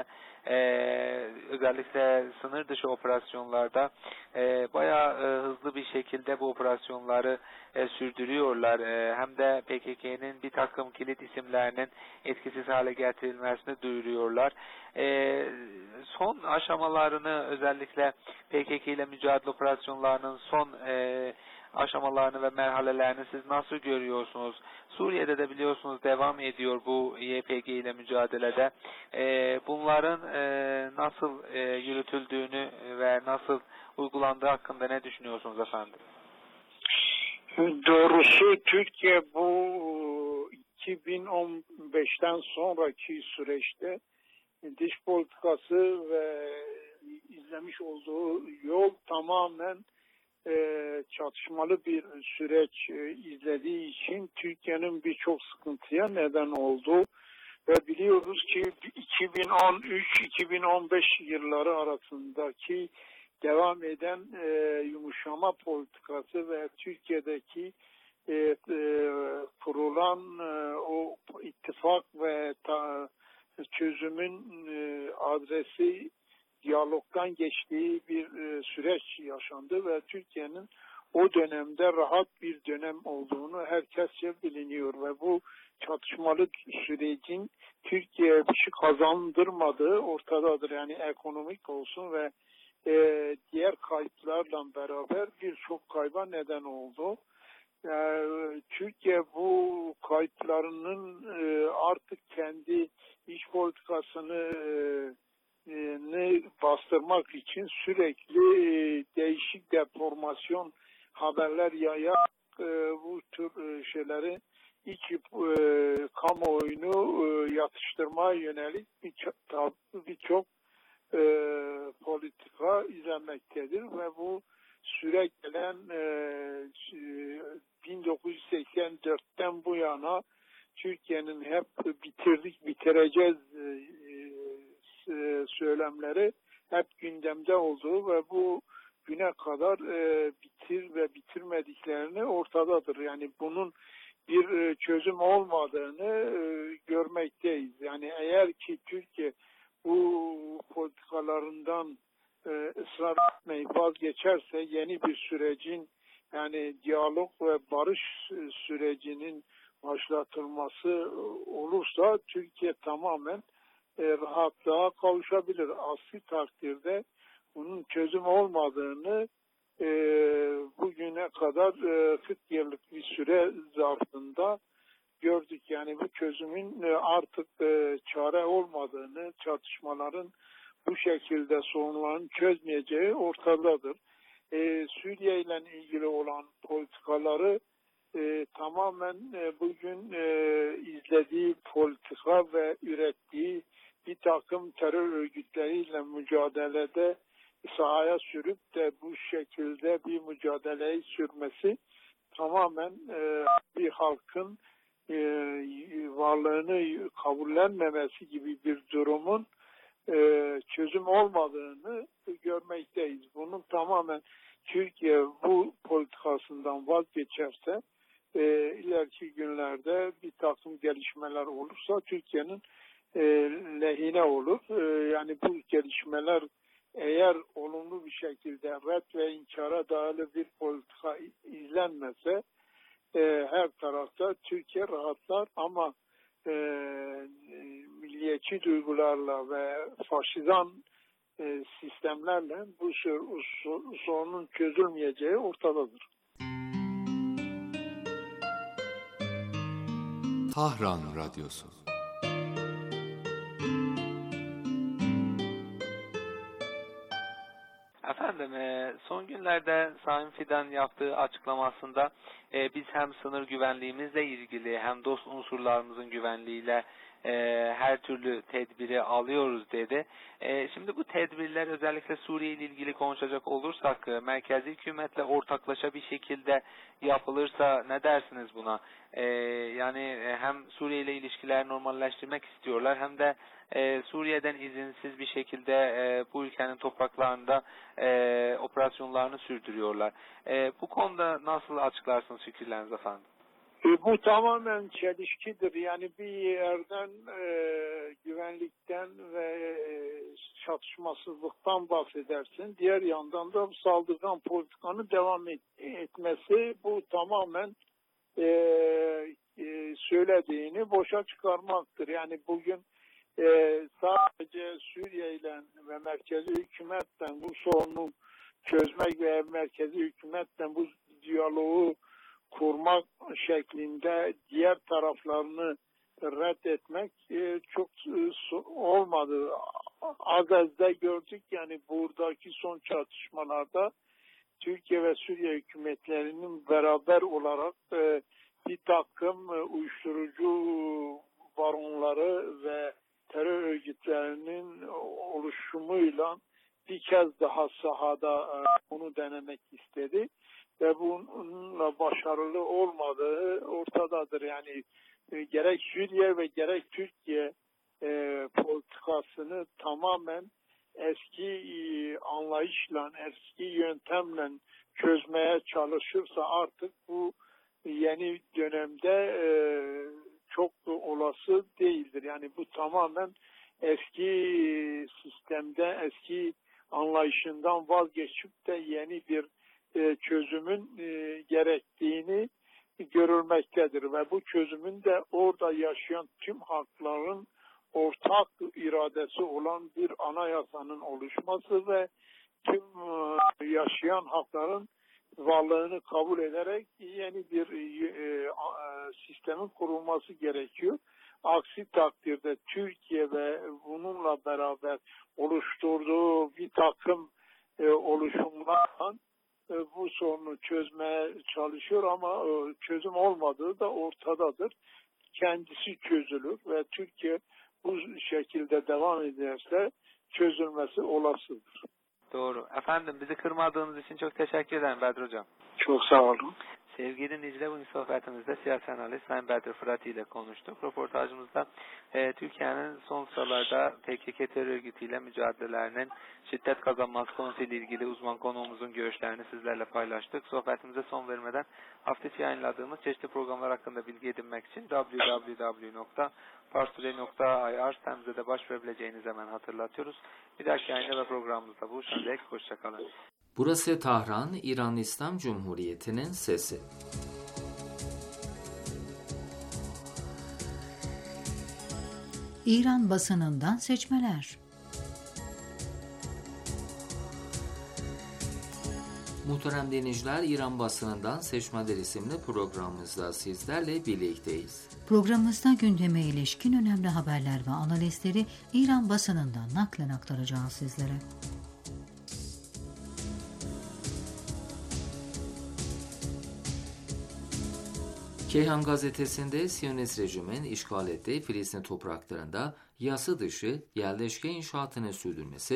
özellikle sınır dışı operasyonlarda bayağı hızlı bir şekilde bu operasyonları sürdürüyorlar. Hem de PKK'nın bir takım kilit isimlerinin etkisiz hale getirilmesini duyuruyorlar. Son aşamalarını, özellikle PKK ile mücadele operasyonlarının son aşamalarını ve merhalelerini siz nasıl görüyorsunuz? Suriye'de de biliyorsunuz devam ediyor bu YPG ile mücadelede. Bunların nasıl yürütüldüğünü ve nasıl uygulandığı hakkında ne düşünüyorsunuz efendim? Doğrusu Türkiye bu 2015'ten sonraki süreçte dış politikası ve izlemiş olduğu yol tamamen çatışmalı bir süreç izlediği için Türkiye'nin birçok sıkıntıya neden oldu ve biliyoruz ki 2013-2015 yılları arasındaki devam eden yumuşama politikası ve Türkiye'deki kurulan o ittifak ve çözümün adresi diyalogdan geçtiği bir süreç yaşandı ve Türkiye'nin o dönemde rahat bir dönem olduğunu herkesçe biliniyor ve bu çatışmalı sürecin Türkiye'ye bir şey kazandırmadığı ortadadır. Yani ekonomik olsun ve diğer kayıplarla beraber birçok kayba neden oldu. Türkiye bu kayıplarının artık kendi iç politikasını bastırmak için sürekli değişik deformasyon haberler yayarak bu tür şeyleri iç kamuoyunu yatıştırmaya yönelik birçok politika izlenmektedir ve bu süre gelen 1984'ten bu yana Türkiye'nin hep bitireceğiz söylemleri hep gündemde olduğu ve bu güne kadar bitir ve bitirmediklerini ortadadır. Yani bunun bir çözüm olmadığını görmekteyiz. Yani eğer ki Türkiye bu politikalarından ısrar etmeyi vazgeçerse yeni bir sürecin, yani diyalog ve barış sürecinin başlatılması olursa Türkiye tamamen rahatlığa kavuşabilir. Aksi takdirde bunun çözüm olmadığını bugüne kadar 40 yıllık bir süre zarfında gördük. Yani bu çözümün artık çare olmadığını, çatışmaların bu şekilde sorunlarını çözmeyeceği ortadadır. Suriye ile ilgili olan politikaları tamamen bugün izlediği politika ve ürettiği bir takım terör örgütleriyle mücadelede sahaya sürüp de bu şekilde bir mücadeleyi sürmesi tamamen bir halkın varlığını kabullenmemesi gibi bir durumun çözüm olmadığını görmekteyiz. Bunun tamamen Türkiye bu politikasından vazgeçerse ileriki günlerde bir takım gelişmeler olursa Türkiye'nin lehine olur. Yani bu gelişmeler eğer olumlu bir şekilde ret ve inkara dayalı bir politika izlenmese her tarafta Türkiye rahatlar ama milliyetçi duygularla ve faşizan sistemlerle bu sorunun çözülmeyeceği ortadadır. Tahran Radyosu. Efendim son günlerde Sayın Fidan yaptığı açıklamasında biz hem sınır güvenliğimizle ilgili hem dost unsurlarımızın güvenliğiyle her türlü tedbiri alıyoruz dedi. Şimdi bu tedbirler özellikle Suriye ile ilgili konuşacak olursak merkezi hükümetle ortaklaşa bir şekilde yapılırsa ne dersiniz buna? Yani hem Suriye ile ilişkiler normalleştirmek istiyorlar hem de Suriye'den izinsiz bir şekilde bu ülkenin topraklarında operasyonlarını sürdürüyorlar. Bu konuda nasıl açıklarsınız fikirlerinizi efendim? Bu tamamen çelişkidir. Yani bir yerden güvenlikten ve çatışmasızlıktan bahsedersin. Diğer yandan da saldırgan politikanın devam etmesi bu tamamen söylediğini boşa çıkarmaktır. Yani bugün sadece Suriye ile ve merkezi hükümetle bu sorunu çözmek ve merkezi hükümetle bu diyaloğu kurmak şeklinde diğer taraflarını reddetmek çok olmadı. Az da gördük yani buradaki son çatışmalarda Türkiye ve Suriye hükümetlerinin beraber olarak bir takım uyuşturucu baronları ve terör örgütlerinin oluşumuyla bir kez daha sahada bunu denemek istedi. Ve bununla başarılı olmadığı ortadadır. Yani gerek Suriye ve gerek Türkiye politikasını tamamen eski anlayışla, eski yöntemle çözmeye çalışırsa artık bu yeni dönemde çok olası değildir. Yani bu tamamen eski sistemde, eski anlayışından vazgeçip de yeni bir çözümün gerektiğini görülmektedir ve bu çözümün de orada yaşayan tüm halkların ortak iradesi olan bir anayasanın oluşması ve tüm yaşayan halkların varlığını kabul ederek yeni bir sistemin kurulması gerekiyor. Aksi takdirde Türkiye ve bununla beraber oluşturduğu bir takım oluşumlarla bu sorunu çözmeye çalışıyor ama çözüm olmadığı da ortadadır. Kendisi çözülür ve Türkiye bu şekilde devam ederse çözülmesi olasıdır. Doğru. Efendim bizi kırmadığınız için çok teşekkür ederim Bedri Hocam. Çok sağ olun. Sevgili dinleyiciler, bugün sohbetimizde siyasi analist Sayın Bedri Fırati ile konuştuk. Röportajımızda Türkiye'nin son sıralarda PKK terör örgütüyle mücadelelerinin şiddet kazanması konusuyla ilgili uzman konuğumuzun görüşlerini sizlerle paylaştık. Sohbetimize son vermeden hafta içi yayınladığımız çeşitli programlar hakkında bilgi edinmek için www.parstoday.ir sitemize de başvurabileceğinizi hemen hatırlatıyoruz. Bir dahaki yayında ve programımızda buluşana dek hoşçakalın. Burası Tahran, İran İslam Cumhuriyeti'nin sesi. İran basınından seçmeler. Muhterem dinleyiciler, İran basınından seçmeler isimli programımızda sizlerle birlikteyiz. Programımızda gündeme ilişkin önemli haberler ve analizleri İran basınından naklen aktaracağız sizlere. Keyhan gazetesinde Siyonist rejimin işgal ettiği Filistin topraklarında yasa dışı yerleşke inşaatını sürdürmesi,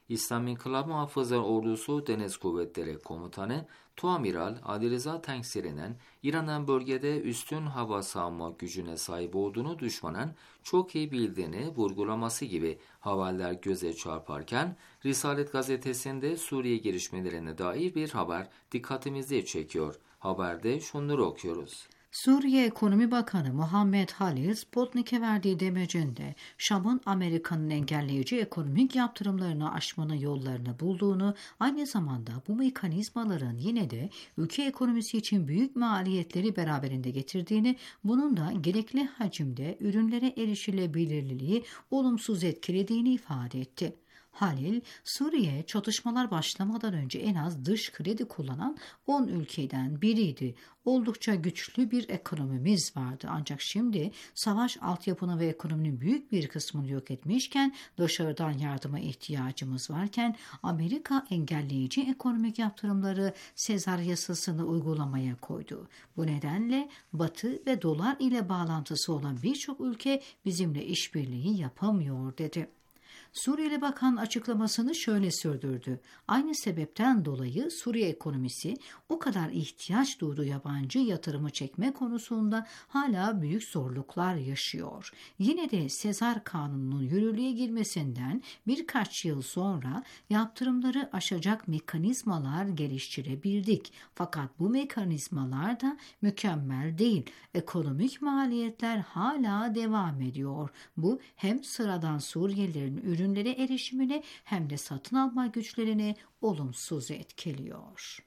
İslam İnkılap Muhafızlar Ordusu Deniz Kuvvetleri Komutanı Tuamiral Adiliza Tengsiri'nin İran'ın bölgede üstün hava savunma gücüne sahip olduğunu düşmanın çok iyi bildiğini vurgulaması gibi haberler göze çarparken Risalet gazetesinde Suriye gelişmelerine dair bir haber dikkatimizi çekiyor. Haberde şunları okuyoruz. Suriye Ekonomi Bakanı Muhammed Halil Sputnik'e verdiği demecinde Şam'ın Amerika'nın engelleyici ekonomik yaptırımlarını aşmanın yollarını bulduğunu, aynı zamanda bu mekanizmaların yine de ülke ekonomisi için büyük maliyetleri beraberinde getirdiğini, bunun da gerekli hacimde ürünlere erişilebilirliği olumsuz etkilediğini ifade etti. Halil, Suriye çatışmalar başlamadan önce en az dış kredi kullanan 10 ülkeden biriydi. Oldukça güçlü bir ekonomimiz vardı. Ancak şimdi savaş altyapının ve ekonominin büyük bir kısmını yok etmişken, dışarıdan yardıma ihtiyacımız varken Amerika engelleyici ekonomik yaptırımları Sezar yasasını uygulamaya koydu. Bu nedenle Batı ve dolar ile bağlantısı olan birçok ülke bizimle işbirliği yapamıyor dedi. Suriyeli Bakan açıklamasını şöyle sürdürdü. Aynı sebepten dolayı Suriye ekonomisi o kadar ihtiyaç duyduğu yabancı yatırımı çekme konusunda hala büyük zorluklar yaşıyor. Yine de Sezar Kanunu'nun yürürlüğe girmesinden birkaç yıl sonra yaptırımları aşacak mekanizmalar geliştirebildik. Fakat bu mekanizmalar da mükemmel değil. Ekonomik maliyetler hala devam ediyor. Bu hem sıradan Suriyelilerin ürünlere erişimini hem de satın alma güçlerini olumsuz etkiliyor.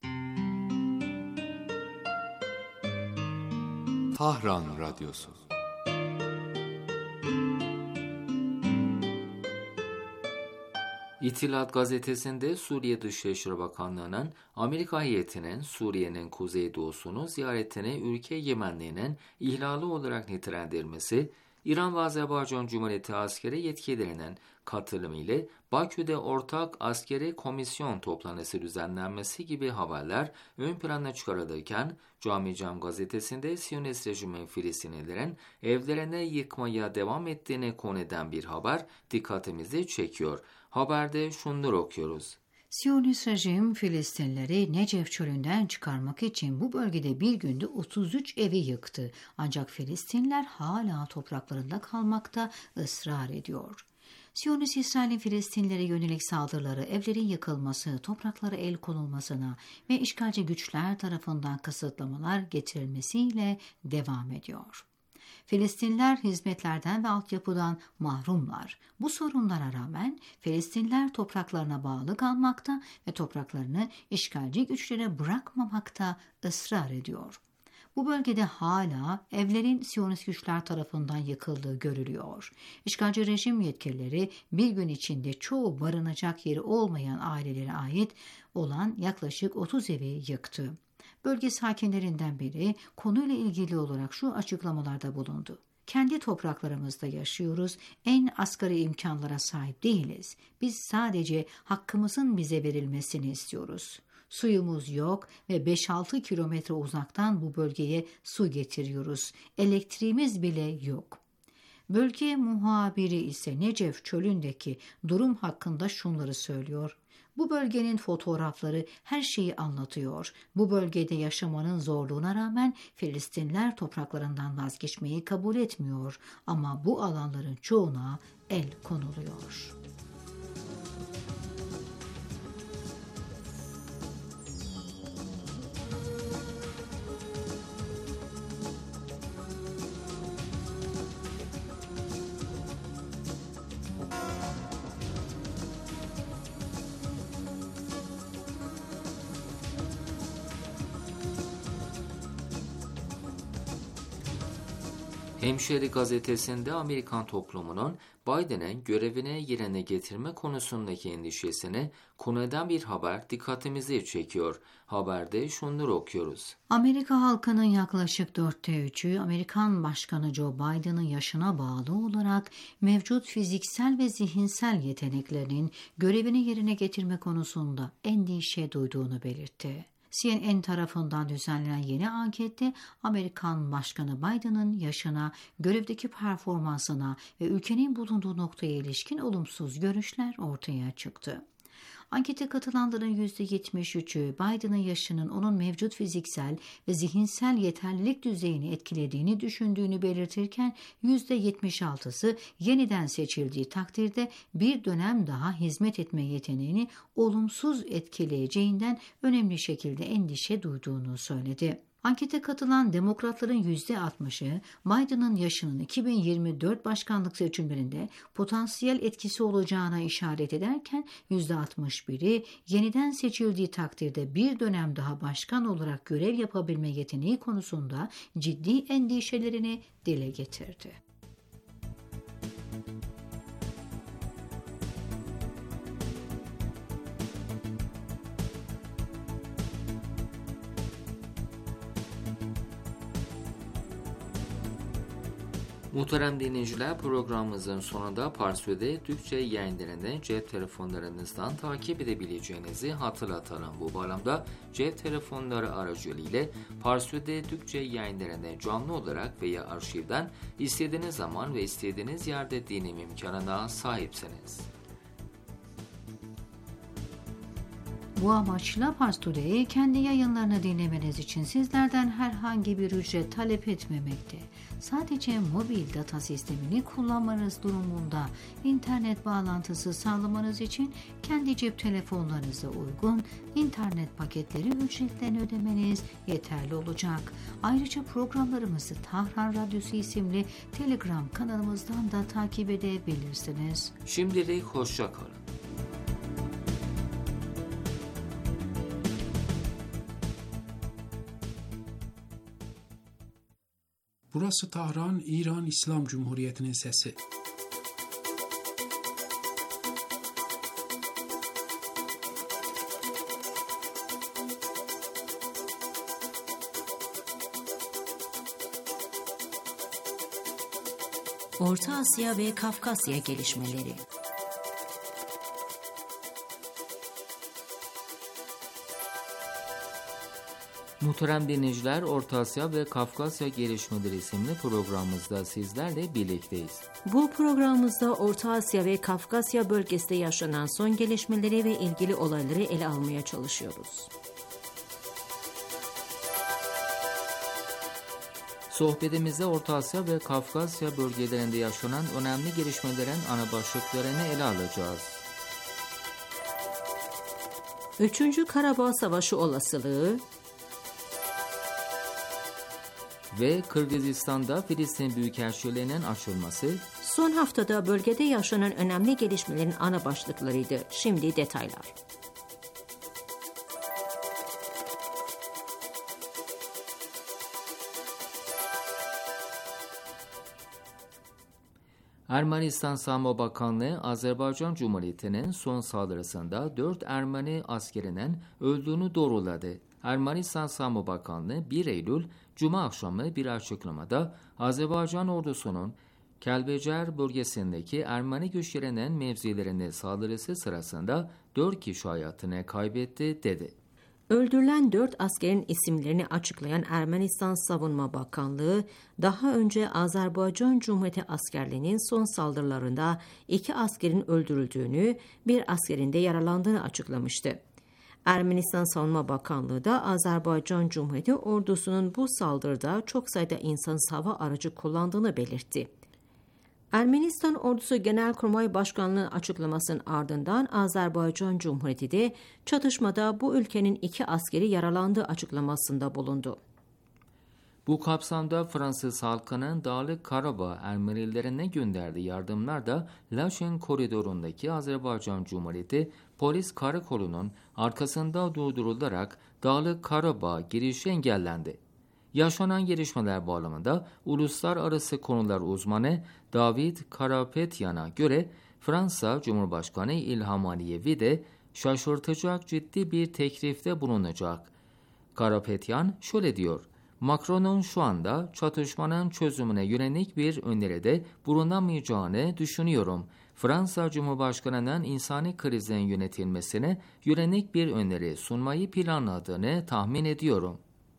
Tahran Radyosu. İttihat gazetesinde Suriye Dışişleri Bakanlığı'nın Amerika heyetinin Suriye'nin kuzeydoğusunu ziyaretini ülke yemenliğinin ihlali olarak nitelendirmesi, İran ve Azerbaycan Cumhuriyeti askeri yetkililerinin katılımı ile Bakü'de ortak askeri komisyon toplantısı düzenlenmesi gibi haberler ön plana çıkarılırken, Cami Cam gazetesinde Siyonist rejimin Filistinlilerin evlerine yıkmaya devam ettiğini konu eden bir haber dikkatimizi çekiyor. Haberde şunları okuyoruz. Siyonist rejim Filistinlileri Necef çölünden çıkarmak için bu bölgede bir günde 33 evi yıktı. Ancak Filistinliler hala topraklarında kalmakta ısrar ediyor. Siyonist İsrail'in Filistinlilere yönelik saldırıları, evlerin yıkılması, topraklara el konulmasına ve işgalci güçler tarafından kısıtlamalar getirilmesiyle devam ediyor. Filistinliler hizmetlerden ve altyapıdan mahrumlar. Bu sorunlara rağmen Filistinliler topraklarına bağlı kalmakta ve topraklarını işgalci güçlere bırakmamakta ısrar ediyor. Bu bölgede hala evlerin Siyonist güçler tarafından yıkıldığı görülüyor. İşgalci rejim yetkilileri bir gün içinde çoğu barınacak yeri olmayan ailelere ait olan yaklaşık 30 evi yıktı. Bölge sakinlerinden biri konuyla ilgili olarak şu açıklamalarda bulundu. Kendi topraklarımızda yaşıyoruz, en asgari imkanlara sahip değiliz. Biz sadece hakkımızın bize verilmesini istiyoruz. Suyumuz yok ve 5-6 kilometre uzaktan bu bölgeye su getiriyoruz. Elektriğimiz bile yok. Bölge muhabiri ise Necef çölündeki durum hakkında şunları söylüyor. Bu bölgenin fotoğrafları her şeyi anlatıyor. Bu bölgede yaşamanın zorluğuna rağmen Filistinliler topraklarından vazgeçmeyi kabul etmiyor. Ama bu alanların çoğuna el konuluyor. Hemşeri gazetesinde Amerikan toplumunun Biden'ın görevine yerine getirme konusundaki endişesini konu eden bir haber dikkatimizi çekiyor. Haberde şunları okuyoruz. Amerika halkının yaklaşık 3'ü Amerikan Başkanı Joe Biden'ın yaşına bağlı olarak mevcut fiziksel ve zihinsel yeteneklerinin görevini yerine getirme konusunda endişe duyduğunu belirtti. CNN tarafından düzenlenen yeni ankette Amerikan Başkanı Biden'ın yaşına, görevdeki performansına ve ülkenin bulunduğu noktaya ilişkin olumsuz görüşler ortaya çıktı. Ankete katılanların %73'ü Biden'ın yaşının onun mevcut fiziksel ve zihinsel yeterlilik düzeyini etkilediğini düşündüğünü belirtirken %76'sı yeniden seçildiği takdirde bir dönem daha hizmet etme yeteneğini olumsuz etkileyeceğinden önemli şekilde endişe duyduğunu söyledi. Ankete katılan demokratların %60'ı Biden'ın yaşının 2024 başkanlık seçimlerinde potansiyel etkisi olacağına işaret ederken %61'i yeniden seçildiği takdirde bir dönem daha başkan olarak görev yapabilme yeteneği konusunda ciddi endişelerini dile getirdi. Muhterem dinleyiciler, programımızın sonunda Parsö'de Türkçe yayınlarını cep telefonlarınızdan takip edebileceğinizi hatırlatalım. Bu bağlamda cep telefonları aracılığıyla Parsö'de Türkçe yayınlarını canlı olarak veya arşivden istediğiniz zaman ve istediğiniz yerde dinleme imkanına sahipsiniz. Bu amaçla Pars Today'i kendi yayınlarını dinlemeniz için sizlerden herhangi bir ücret talep etmemekte. Sadece mobil data sistemini kullanmanız durumunda internet bağlantısı sağlamanız için kendi cep telefonlarınıza uygun internet paketleri ücretlerini ödemeniz yeterli olacak. Ayrıca programlarımızı Tahran Radyosu isimli Telegram kanalımızdan da takip edebilirsiniz. Şimdilik hoşça kalın. Burası Tahran, İran İslam Cumhuriyeti'nin sesi. Orta Asya ve Kafkasya gelişmeleri. Muhterem dinleyiciler, Orta Asya ve Kafkasya Gelişmeleri isimli programımızda sizlerle birlikteyiz. Bu programımızda Orta Asya ve Kafkasya bölgesinde yaşanan son gelişmeleri ve ilgili olayları ele almaya çalışıyoruz. Sohbetimizde Orta Asya ve Kafkasya bölgelerinde yaşanan önemli gelişmelerin ana başlıklarını ele alacağız. 3. Karabağ Savaşı olasılığı ve Kırgızistan'da Filistin Büyükelçiliğinin açılması, son haftada bölgede yaşanan önemli gelişmelerin ana başlıklarıydı. Şimdi detaylar. Ermenistan Savunma Bakanlığı, Azerbaycan Cumhuriyeti'nin son saldırısında 4 Ermeni askerinin öldüğünü doğruladı. Ermenistan Savunma Bakanlığı 1 Eylül Cuma akşamı bir açıklamada Azerbaycan ordusunun Kelbecer bölgesindeki Ermeni güçlerinin mevzilerine saldırısı sırasında 4 kişi hayatını kaybetti dedi. Öldürülen 4 askerin isimlerini açıklayan Ermenistan Savunma Bakanlığı, daha önce Azerbaycan Cumhuriyeti askerliğinin son saldırılarında 2 askerin öldürüldüğünü, 1 askerin de yaralandığını açıklamıştı. Ermenistan Savunma Bakanlığı da Azerbaycan Cumhuriyeti ordusunun bu saldırıda çok sayıda insansız hava aracı kullandığını belirtti. Ermenistan Ordusu Genelkurmay Başkanlığı açıklamasının ardından Azerbaycan Cumhuriyeti de çatışmada bu ülkenin 2 askeri yaralandığı açıklamasında bulundu. Bu kapsamda Fransız halkının Dağlık Karabağ Ermenilerine gönderdiği yardımlar da Laşin koridorundaki Azerbaycan Cumhuriyeti Polis Karakolu'nun arkasında durdurularak Dağlık Karabağ girişi engellendi. Yaşanan gelişmeler bağlamında uluslararası konular uzmanı David Karapetyan'a göre Fransa Cumhurbaşkanı İlham Aliyevi de şaşırtacak ciddi bir teklifte bulunacak. Karapetyan şöyle diyor: Macron'un şu anda çatışmanın çözümüne yönelik bir öneride bulunamayacağını düşünüyorum. Fransa Cumhurbaşkanı'nın insani krizin yönetilmesine yönelik bir öneri sunmayı planladığını tahmin ediyorum.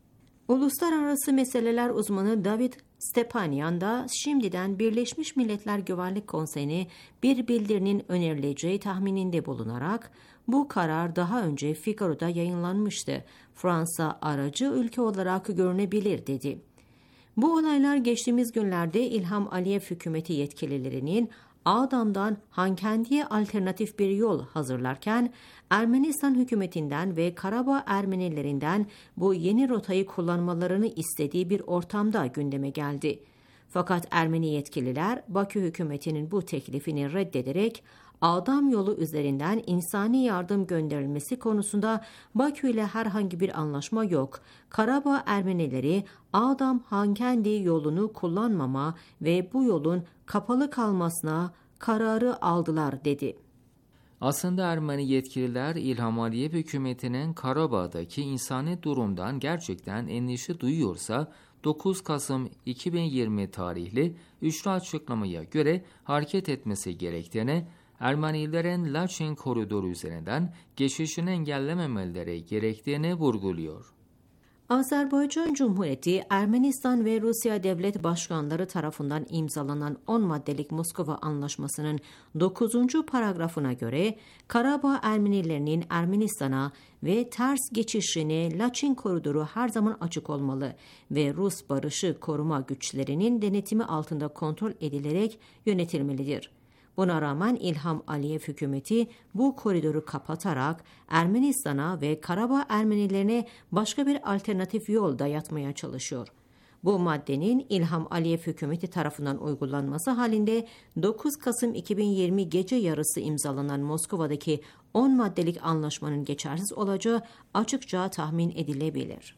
Uluslararası meseleler uzmanı David Stepanyan da şimdiden Birleşmiş Milletler Güvenlik Konseyi'ne bir bildirinin önerileceği tahmininde bulunarak bu karar daha önce Figaro'da yayınlanmıştı. Fransa aracı ülke olarak görünebilir dedi. Bu olaylar geçtiğimiz günlerde İlham Aliyev hükümeti yetkililerinin Ağdam'dan Hankendi'ye alternatif bir yol hazırlarken Ermenistan hükümetinden ve Karabağ Ermenilerinden bu yeni rotayı kullanmalarını istediği bir ortamda gündeme geldi. Fakat Ermeni yetkililer Bakü hükümetinin bu teklifini reddederek Ağdam yolu üzerinden insani yardım gönderilmesi konusunda Bakü ile herhangi bir anlaşma yok. Karabağ Ermenileri Ağdam-Hankendi yolunu kullanmama ve bu yolun kapalı kalmasına kararı aldılar dedi. Aslında Ermeni yetkililer İlham Aliyev hükümetinin Karabağ'daki insani durumdan gerçekten endişe duyuyorsa 9 Kasım 2020 tarihli üçlü açıklamaya göre hareket etmesi gerektiğini, Ermenilerin Laçin koridoru üzerinden geçişini engellememeleri gerektiğini vurguluyor. Azerbaycan Cumhuriyeti, Ermenistan ve Rusya devlet başkanları tarafından imzalanan 10 maddelik Moskova Anlaşması'nın 9. paragrafına göre Karabağ Ermenilerinin Ermenistan'a ve ters geçişine Laçin koridoru her zaman açık olmalı ve Rus barışı koruma güçlerinin denetimi altında kontrol edilerek yönetilmelidir. Buna rağmen İlham Aliyev hükümeti bu koridoru kapatarak Ermenistan'a ve Karabağ Ermenilerine başka bir alternatif yol dayatmaya çalışıyor. Bu maddenin İlham Aliyev hükümeti tarafından uygulanması halinde 9 Kasım 2020 gece yarısı imzalanan Moskova'daki 10 maddelik anlaşmanın geçersiz olacağı açıkça tahmin edilebilir.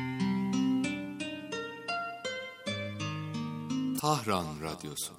Tahran Radyosu.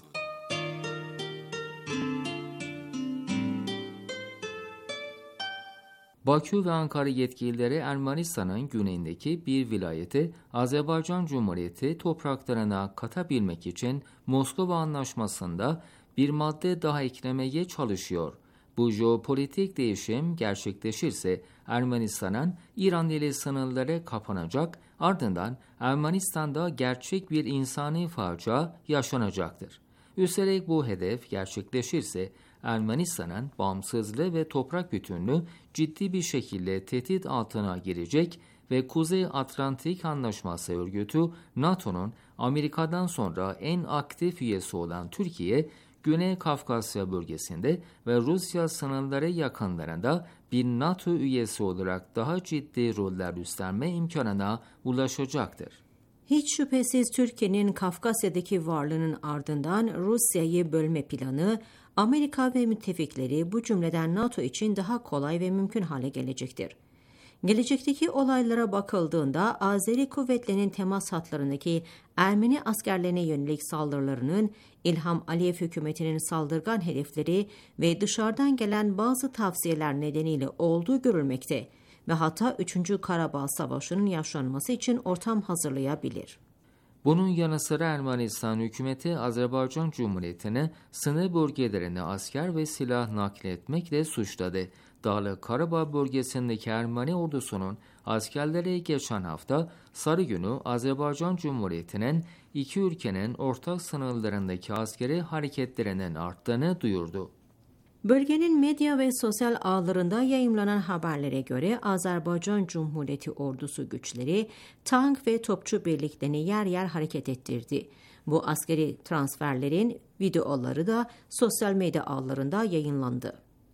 Bakü ve Ankara yetkilileri Ermenistan'ın güneyindeki bir vilayeti Azerbaycan Cumhuriyeti topraklarına katabilmek için Moskova Anlaşması'nda bir madde daha eklemeye çalışıyor. Bu jeopolitik değişim gerçekleşirse Ermenistan'ın İran ile sınırları kapanacak, ardından Ermenistan'da gerçek bir insani facia yaşanacaktır. Üstelik bu hedef gerçekleşirse Ermenistan'ın bağımsızlığı ve toprak bütünlüğü ciddi bir şekilde tehdit altına girecek ve Kuzey Atlantik Anlaşması Örgütü NATO'nun Amerika'dan sonra en aktif üyesi olan Türkiye, Güney Kafkasya bölgesinde ve Rusya sınırları yakınlarında bir NATO üyesi olarak daha ciddi roller üstlenme imkanına ulaşacaktır. Hiç şüphesiz Türkiye'nin Kafkasya'daki varlığının ardından Rusya'yı bölme planı, Amerika ve müttefikleri bu cümleden NATO için daha kolay ve mümkün hale gelecektir. Gelecekteki olaylara bakıldığında Azeri kuvvetlerinin temas hatlarındaki Ermeni askerlerine yönelik saldırılarının İlham Aliyev hükümetinin saldırgan hedefleri ve dışarıdan gelen bazı tavsiyeler nedeniyle olduğu görülmekte ve hatta 3. Karabağ Savaşı'nın yaşanması için ortam hazırlayabilir. Bunun yanı sıra Ermenistan hükümeti Azerbaycan Cumhuriyeti'ne sınır bölgelerine asker ve silah nakletmekle suçladı. Dağlık Karabağ bölgesindeki Ermeni ordusunun askerleri geçen hafta Salı günü Azerbaycan Cumhuriyeti'nin iki ülkenin ortak sınırlarındaki askeri hareketlerinin arttığını duyurdu. Bölgenin medya ve sosyal ağlarında yayımlanan haberlere göre Azerbaycan Cumhuriyeti ordusu güçleri tank ve topçu birliklerini yer yer hareket ettirdi. Bu askeri transferlerin videoları da sosyal medya ağlarında yayınlandı.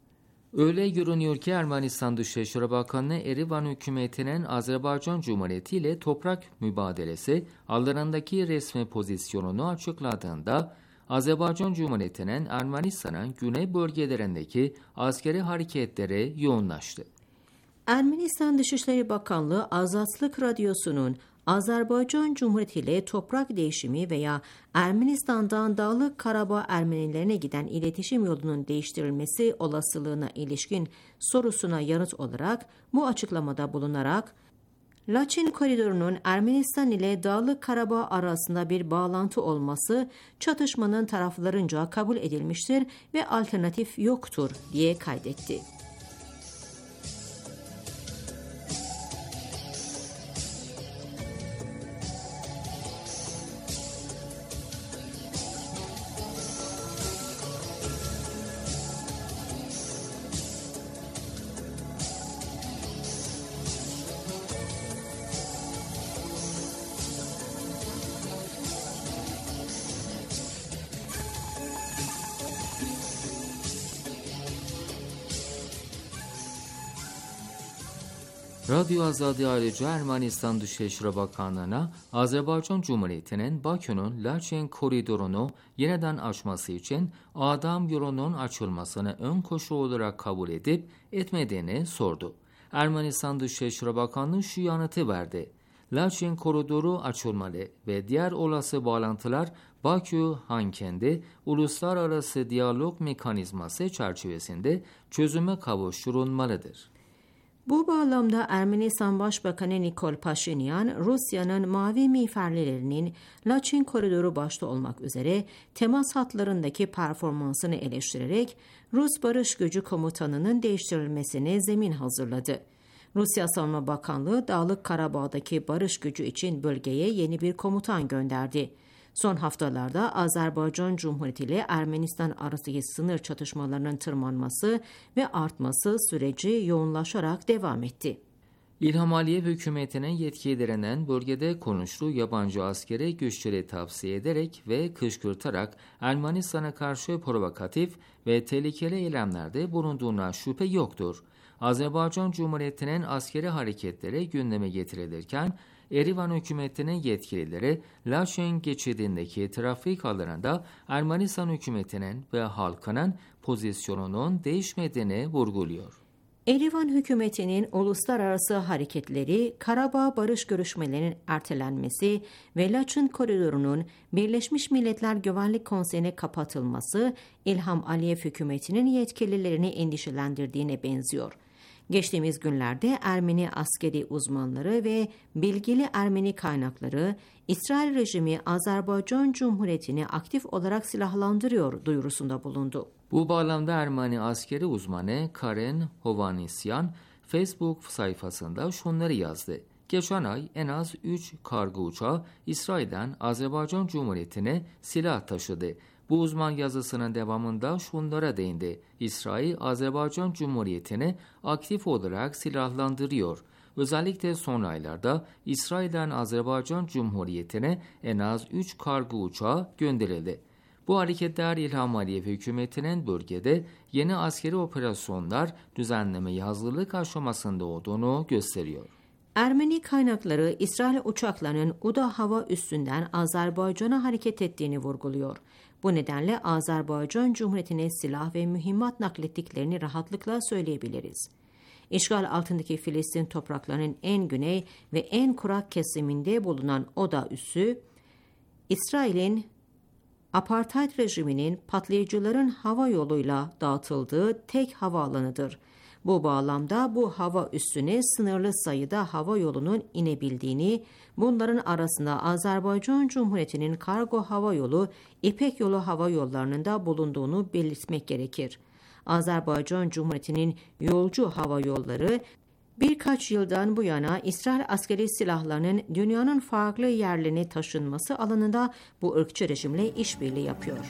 Öyle görünüyor ki Ermenistan Dışişleri Bakanı Erivan hükümetinin Azerbaycan Cumhuriyeti ile toprak mübadelesi aralarındaki resmi pozisyonunu açıkladığında Azerbaycan Cumhuriyeti'nin Ermenistan'ın güney bölgelerindeki askeri hareketleri yoğunlaştı. Ermenistan Dışişleri Bakanlığı Azatlık Radyosu'nun Azerbaycan Cumhuriyeti ile toprak değişimi veya Ermenistan'dan Dağlık Karabağ Ermenilerine giden iletişim yolunun değiştirilmesi olasılığına ilişkin sorusuna yanıt olarak bu açıklamada bulunarak Laçin koridorunun Ermenistan ile Dağlık Karabağ arasında bir bağlantı olması çatışmanın taraflarınca kabul edilmiştir ve alternatif yoktur diye kaydetti. Radyo Azadi ayrıca Ermənistan Dışişleri Bakanlığı'na Azərbaycan Cumhuriyeti'nin Bakü'nün Laçin koridorunu yeniden açması için adam yolunun açılmasını ön koşul olarak kabul edip etmediğini sordu. Ermənistan Dışişleri Bakanlığı şu yanıtı verdi. Laçin koridoru açılmalı ve diğer olası bağlantılar Bakü-Hankendi uluslararası diyalog mekanizması çerçevesinde çözüme kavuşturulmalıdır. Bu bağlamda Ermenistan Başbakanı Nikol Paşinyan, Rusya'nın mavi miğferlerinin Laçin koridoru başta olmak üzere temas hatlarındaki performansını eleştirerek Rus Barış Gücü Komutanı'nın değiştirilmesine zemin hazırladı. Rusya Savunma Bakanlığı, Dağlık Karabağ'daki barış gücü için bölgeye yeni bir komutan gönderdi. Son haftalarda Azerbaycan Cumhuriyeti ile Ermenistan arasındaki sınır çatışmalarının tırmanması ve artması süreci yoğunlaşarak devam etti. İlham Aliyev hükümetinin yetkililerinden bölgede konuştuğu yabancı askeri güçleri tavsiye ederek ve kışkırtarak Ermenistan'a karşı provokatif ve tehlikeli eylemlerde bulunduğuna şüphe yoktur. Azerbaycan Cumhuriyeti'nin askeri hareketleri gündeme getirilirken, Erivan hükümetinin yetkilileri Laçin geçidindeki trafik alanında Ermenistan hükümetinin ve halkının pozisyonunun değişmediğini vurguluyor. Erivan hükümetinin uluslararası hareketleri, Karabağ barış görüşmelerinin ertelenmesi ve Laçin koridorunun Birleşmiş Milletler Güvenlik Konseyi'ne kapatılması İlham Aliyev hükümetinin yetkililerini endişelendirdiğine benziyor. Geçtiğimiz günlerde Ermeni askeri uzmanları ve bilgili Ermeni kaynakları, İsrail rejimi Azerbaycan Cumhuriyeti'ni aktif olarak silahlandırıyor duyurusunda bulundu. Bu bağlamda Ermeni askeri uzmanı Karen Hovanesyan Facebook sayfasında şunları yazdı. Geçen ay en az 3 kargo uçağı İsrail'den Azerbaycan Cumhuriyeti'ne silah taşıdı. Bu uzman yazısının devamında şunlara değindi. İsrail, Azerbaycan Cumhuriyeti'ni aktif olarak silahlandırıyor. Özellikle son aylarda İsrail'den Azerbaycan Cumhuriyeti'ne en az 3 kargo uçağı gönderildi. Bu hareketler İlham Aliyev hükümetinin bölgede yeni askeri operasyonlar düzenlemeye hazırlık aşamasında olduğunu gösteriyor. Ermeni kaynakları İsrail uçaklarının Uda hava üssünden Azerbaycan'a hareket ettiğini vurguluyor. Bu nedenle Azerbaycan Cumhuriyeti'ne silah ve mühimmat naklettiklerini rahatlıkla söyleyebiliriz. İşgal altındaki Filistin topraklarının en güney ve en kurak kesiminde bulunan Oda üssü, İsrail'in apartheid rejiminin patlayıcıların hava yoluyla dağıtıldığı tek havaalanıdır. Bu bağlamda bu hava üssüne sınırlı sayıda hava yolunun inebildiğini, bunların arasında Azerbaycan Cumhuriyeti'nin kargo hava yolu, İpek yolu hava yollarının da bulunduğunu belirtmek gerekir. Azerbaycan Cumhuriyeti'nin yolcu hava yolları, birkaç yıldan bu yana İsrail askeri silahlarının dünyanın farklı yerlerine taşınması alanında bu ırkçı rejimle işbirliği yapıyor.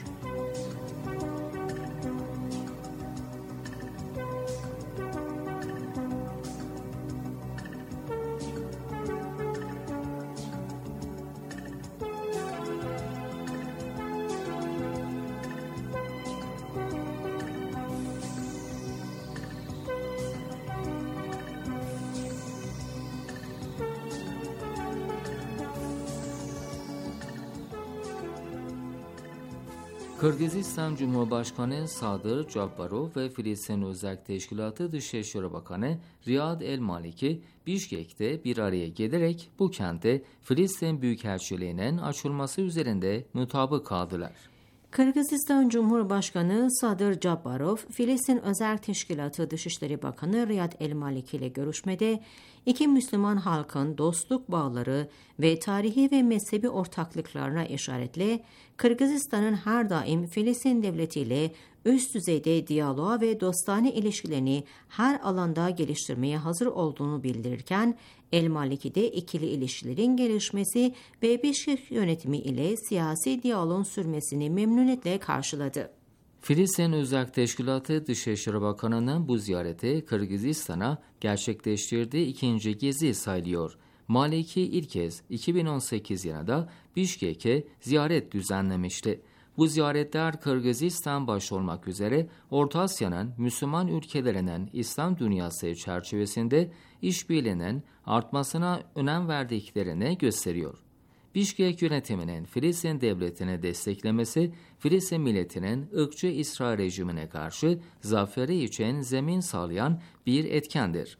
Kırgızistan Cumhurbaşkanı Sadır Cabbarov ve Filistin Özel Teşkilatı Dışişleri Bakanı Riyad El-Maliki, Bişkek'te bir araya gelerek bu kente Filistin Büyükelçiliğinin açılması üzerinde mutabık kaldılar. Kırgızistan Cumhurbaşkanı Sadır Cabbarov, Filistin Özel Teşkilatı Dışişleri Bakanı Riyad El-Maliki ile görüşmede iki Müslüman halkın dostluk bağları ve tarihi ve mezhebi ortaklıklarına işaretle Kırgızistan'ın her daim Filistin Devleti ile üst düzeyde diyaloğa ve dostane ilişkilerini her alanda geliştirmeye hazır olduğunu bildirirken, El-Maliki de ikili ilişkilerin gelişmesi ve Bişkek yönetimi ile siyasi diyaloğun sürmesini memnuniyetle karşıladı. Filistin Özel Teşkilatı Dışişleri Bakanı'nın bu ziyareti Kırgızistan'a gerçekleştirdiği ikinci gezi sayılıyor. Maliki ilk kez 2018 yılında Bişkek'e ziyaret düzenlemişti. Bu ziyaretler Kırgızistan başta olmak üzere Orta Asya'nın Müslüman ülkelerinin İslam dünyası çerçevesinde işbirliğinin artmasına önem verdiklerini gösteriyor. Bişkek yönetiminin Filistin devletini desteklemesi, Filistin milletinin ırkçı İsrail rejimine karşı zaferi için zemin sağlayan bir etkendir.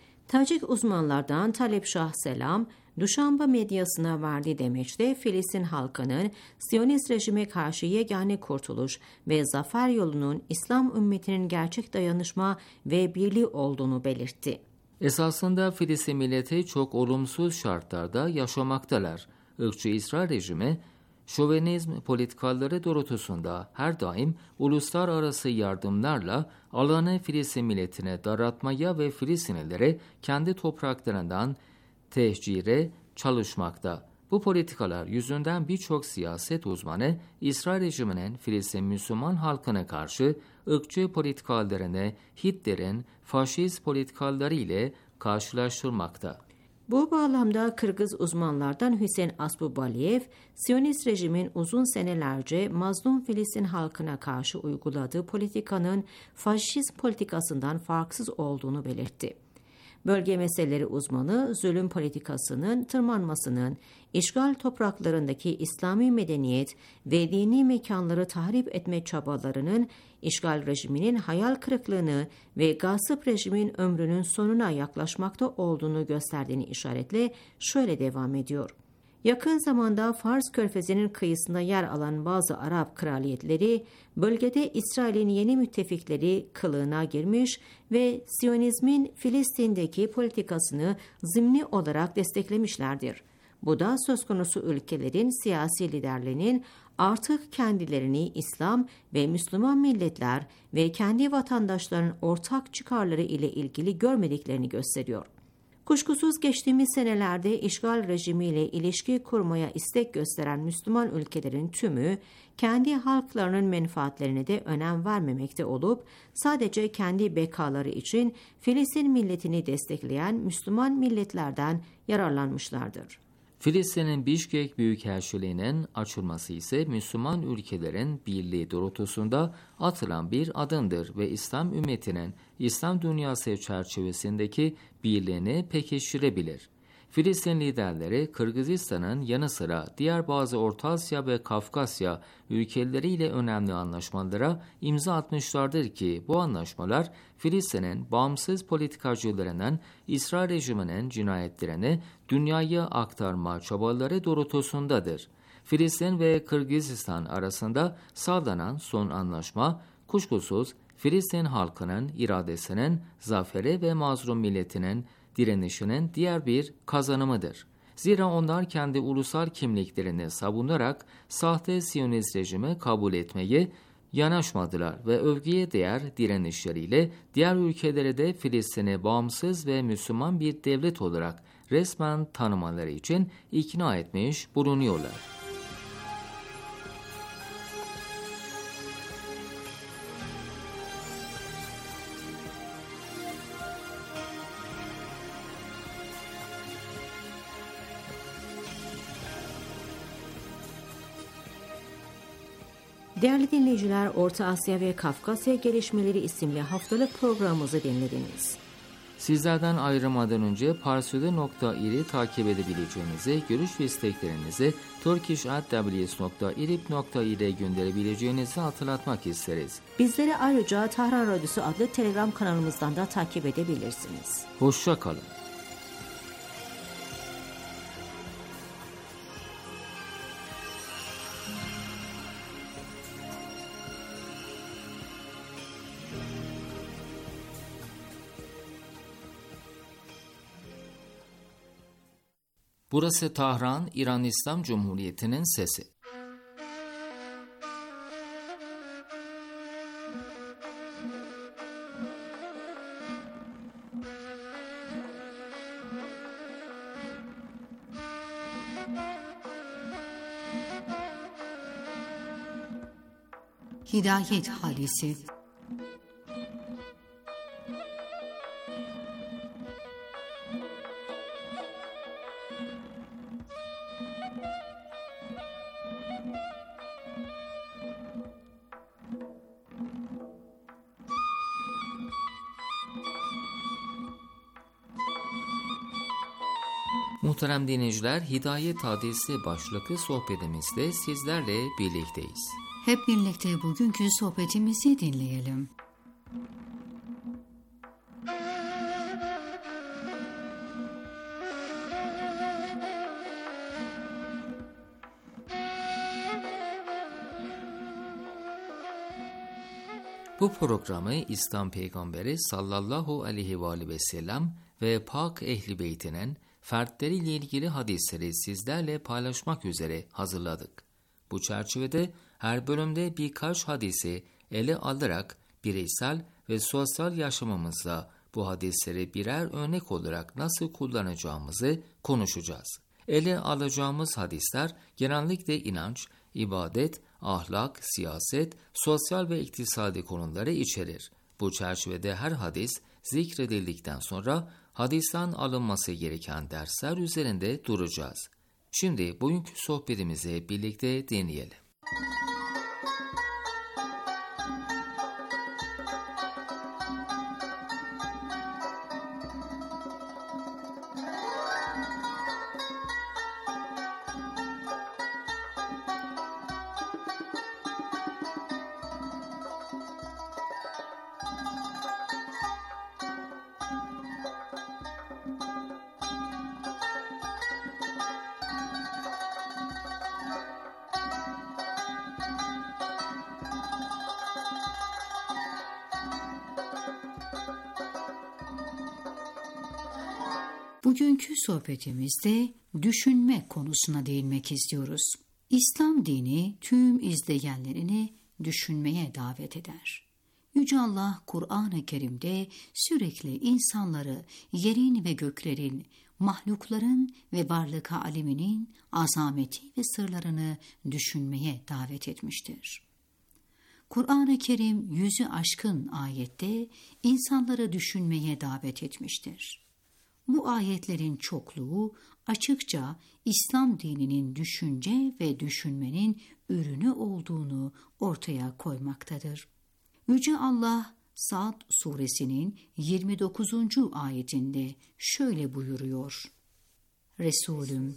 Tacik uzmanlardan Talep Şah Selam, Duşanbe medyasına verdiği demeçte Filistin halkının Siyonist rejime karşı yegane kurtuluş ve zafer yolunun İslam ümmetinin gerçek dayanışma ve birliği olduğunu belirtti. Esasında Filistin milleti çok olumsuz şartlarda yaşamaktalar. Irkçı İsrail rejimi, şovenizm politikaları doğrultusunda her daim uluslararası yardımlarla alanı Filistin milletine daraltmaya ve Filistinlilere kendi topraklarından tehcire çalışmakta. Bu politikalar yüzünden birçok siyaset uzmanı İsrail rejiminin Filistin Müslüman halkına karşı ırkçı politikalarını Hitler'in faşist politikaları ile karşılaştırmakta. Bu bağlamda Kırgız uzmanlardan Hüseyin Asbubaliyev, Siyonist rejimin uzun senelerce mazlum Filistin halkına karşı uyguladığı politikanın faşist politikasından farksız olduğunu belirtti. Bölge meseleleri uzmanı, zulüm politikasının tırmanmasının, işgal topraklarındaki İslami medeniyet ve dini mekanları tahrip etme çabalarının, işgal rejiminin hayal kırıklığını ve gasp rejimin ömrünün sonuna yaklaşmakta olduğunu gösterdiğini işaretle şöyle devam ediyor. Yakın zamanda Fars Körfezi'nin kıyısında yer alan bazı Arap kraliyetleri, bölgede İsrail'in yeni müttefikleri kılığına girmiş ve Siyonizmin Filistin'deki politikasını zimni olarak desteklemişlerdir. Bu da söz konusu ülkelerin siyasi liderlerinin artık kendilerini İslam ve Müslüman milletler ve kendi vatandaşlarının ortak çıkarları ile ilgili görmediklerini gösteriyor. Kuşkusuz geçtiğimiz senelerde işgal rejimiyle ilişki kurmaya istek gösteren Müslüman ülkelerin tümü kendi halklarının menfaatlerine de önem vermemekte olup sadece kendi bekaları için Filistin milletini destekleyen Müslüman milletlerden yararlanmışlardır. Filistin'in Bişkek Büyükelçiliği'nin açılması ise Müslüman ülkelerin birliği doğrultusunda atılan bir adımdır ve İslam ümmetinin İslam dünyası çerçevesindeki birliğini pekiştirebilir. Filistin liderleri Kırgızistan'ın yanı sıra diğer bazı Orta Asya ve Kafkasya ülkeleriyle önemli anlaşmalara imza atmışlardır ki bu anlaşmalar Filistin'in bağımsız politikacılarının İsrail rejiminin cinayetlerini dünyaya aktarma çabaları doğrultusundadır. Filistin ve Kırgızistan arasında sağlanan son anlaşma kuşkusuz Filistin halkının iradesinin, zaferi ve mazlum milletinin direnişinin diğer bir kazanımıdır. Zira onlar kendi ulusal kimliklerini savunarak sahte Siyonist rejimi kabul etmeyi yanaşmadılar ve övgüye değer direnişleriyle diğer ülkelere de Filistin'i bağımsız ve Müslüman bir devlet olarak resmen tanımaları için ikna etmiş bulunuyorlar. Değerli dinleyiciler, Orta Asya ve Kafkasya Gelişmeleri isimli haftalık programımızı dinlediniz. Sizlerden ayrılmadan önce parsoda.ir'i takip edebileceğinizi, görüş ve isteklerinizi turkish@ws.irib.ir'e gönderebileceğinizi hatırlatmak isteriz. Bizleri ayrıca Tahran Radyosu adlı Telegram kanalımızdan da takip edebilirsiniz. Hoşça kalın. Burası Tahran, İran İslam Cumhuriyeti'nin sesi. Hidayet Hadisi. Muhterem dinleyiciler, Hidayet Hadisi başlıklı sohbetimizde sizlerle birlikteyiz. Hep birlikte bugünkü sohbetimizi dinleyelim. Bu programı İslam Peygamberi sallallahu aleyhi ve aleyhi ve sellem ve Pak Ehli Beytinin fertleriyle ilgili hadisleri sizlerle paylaşmak üzere hazırladık. Bu çerçevede her bölümde birkaç hadisi ele alarak bireysel ve sosyal yaşamımızda bu hadisleri birer örnek olarak nasıl kullanacağımızı konuşacağız. Ele alacağımız hadisler genellikle inanç, ibadet, ahlak, siyaset, sosyal ve iktisadi konuları içerir. Bu çerçevede her hadis zikredildikten sonra hadisten alınması gereken dersler üzerinde duracağız. Şimdi bugünkü sohbetimizi birlikte dinleyelim. Bugünkü sohbetimizde düşünme konusuna değinmek istiyoruz. İslam dini tüm izleyenlerini düşünmeye davet eder. Yüce Allah Kur'an-ı Kerim'de sürekli insanları yerin ve göklerin, mahlukların ve varlık aleminin azameti ve sırlarını düşünmeye davet etmiştir. Kur'an-ı Kerim 100'ü aşkın ayette insanları düşünmeye davet etmiştir. Bu ayetlerin çokluğu açıkça İslam dininin düşünce ve düşünmenin ürünü olduğunu ortaya koymaktadır. Yüce Allah Sad suresinin 29. ayetinde şöyle buyuruyor: Resulüm,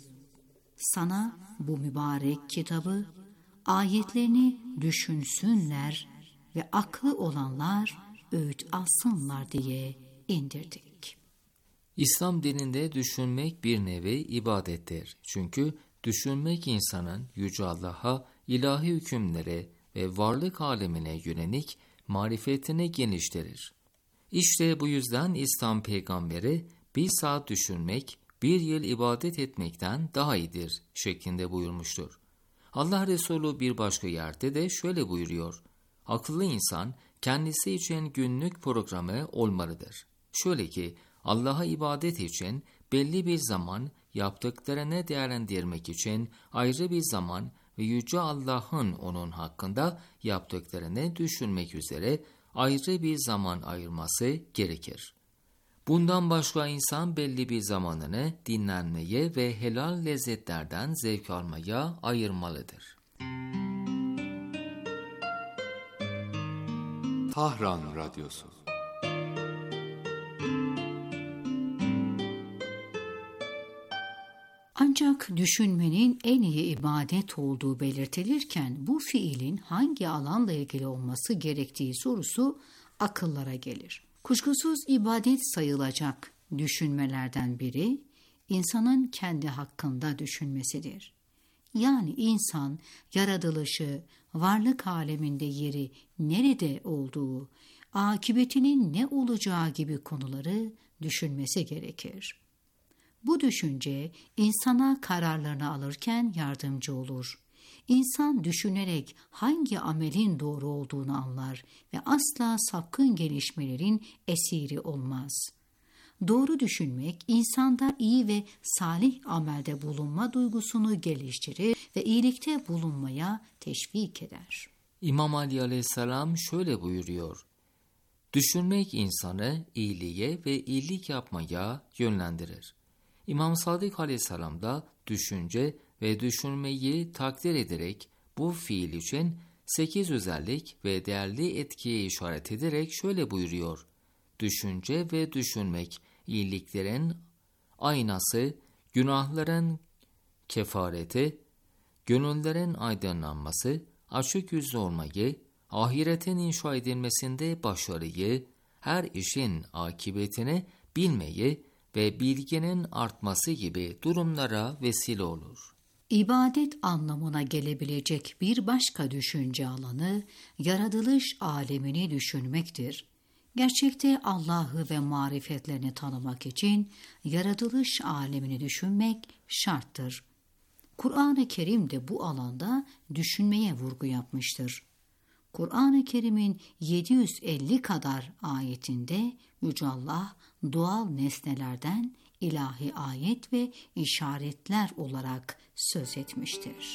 sana bu mübarek kitabı, ayetlerini düşünsünler ve aklı olanlar öğüt alsınlar diye indirdik. İslam dininde düşünmek bir nevi ibadettir. Çünkü düşünmek insanın Yüce Allah'a, ilahi hükümlere ve varlık alemine yönelik marifetini genişletir. İşte bu yüzden İslam peygamberi bir saat düşünmek, bir yıl ibadet etmekten daha iyidir şeklinde buyurmuştur. Allah Resulü bir başka yerde de şöyle buyuruyor: akıllı insan kendisi için günlük programı olmalıdır. Şöyle ki, Allah'a ibadet için belli bir zaman, yaptıklarını değerlendirmek için ayrı bir zaman ve Yüce Allah'ın onun hakkında yaptıklarını düşünmek üzere ayrı bir zaman ayırması gerekir. Bundan başka insan belli bir zamanını dinlenmeye ve helal lezzetlerden zevk almaya ayırmalıdır. Tahran Radyosu. Ancak düşünmenin en iyi ibadet olduğu belirtilirken bu fiilin hangi alanla ilgili olması gerektiği sorusu akıllara gelir. Kuşkusuz ibadet sayılacak düşünmelerden biri insanın kendi hakkında düşünmesidir. Yani insan yaratılışı, varlık aleminde yeri nerede olduğu, akıbetinin ne olacağı gibi konuları düşünmesi gerekir. Bu düşünce insana kararlarını alırken yardımcı olur. İnsan düşünerek hangi amelin doğru olduğunu anlar ve asla sapkın gelişmelerin esiri olmaz. Doğru düşünmek insanda iyi ve salih amelde bulunma duygusunu geliştirir ve iyilikte bulunmaya teşvik eder. İmam Ali Aleyhisselam şöyle buyuruyor: düşünmek insanı iyiliğe ve iyilik yapmaya yönlendirir. İmam Sadık Aleyhisselam da düşünce ve düşünmeyi takdir ederek bu fiil için 8 özellik ve değerli etkiye işaret ederek şöyle buyuruyor: düşünce ve düşünmek iyiliklerin aynası, Günahların kefareti, gönüllerin aydınlanması, açık yüzlü olmayı, ahiretin inşa edilmesinde başarıyı, her işin akıbetini bilmeyi ve bilginin artması gibi durumlara vesile olur. İbadet anlamına gelebilecek bir başka düşünce alanı, yaratılış alemini düşünmektir. Gerçekte Allah'ı ve marifetlerini tanımak için yaratılış alemini düşünmek şarttır. Kur'an-ı Kerim de bu alanda düşünmeye vurgu yapmıştır. Kur'an-ı Kerim'in 750 kadar ayetinde Yüce Allah doğal nesnelerden ilahi ayet ve işaretler olarak söz etmiştir.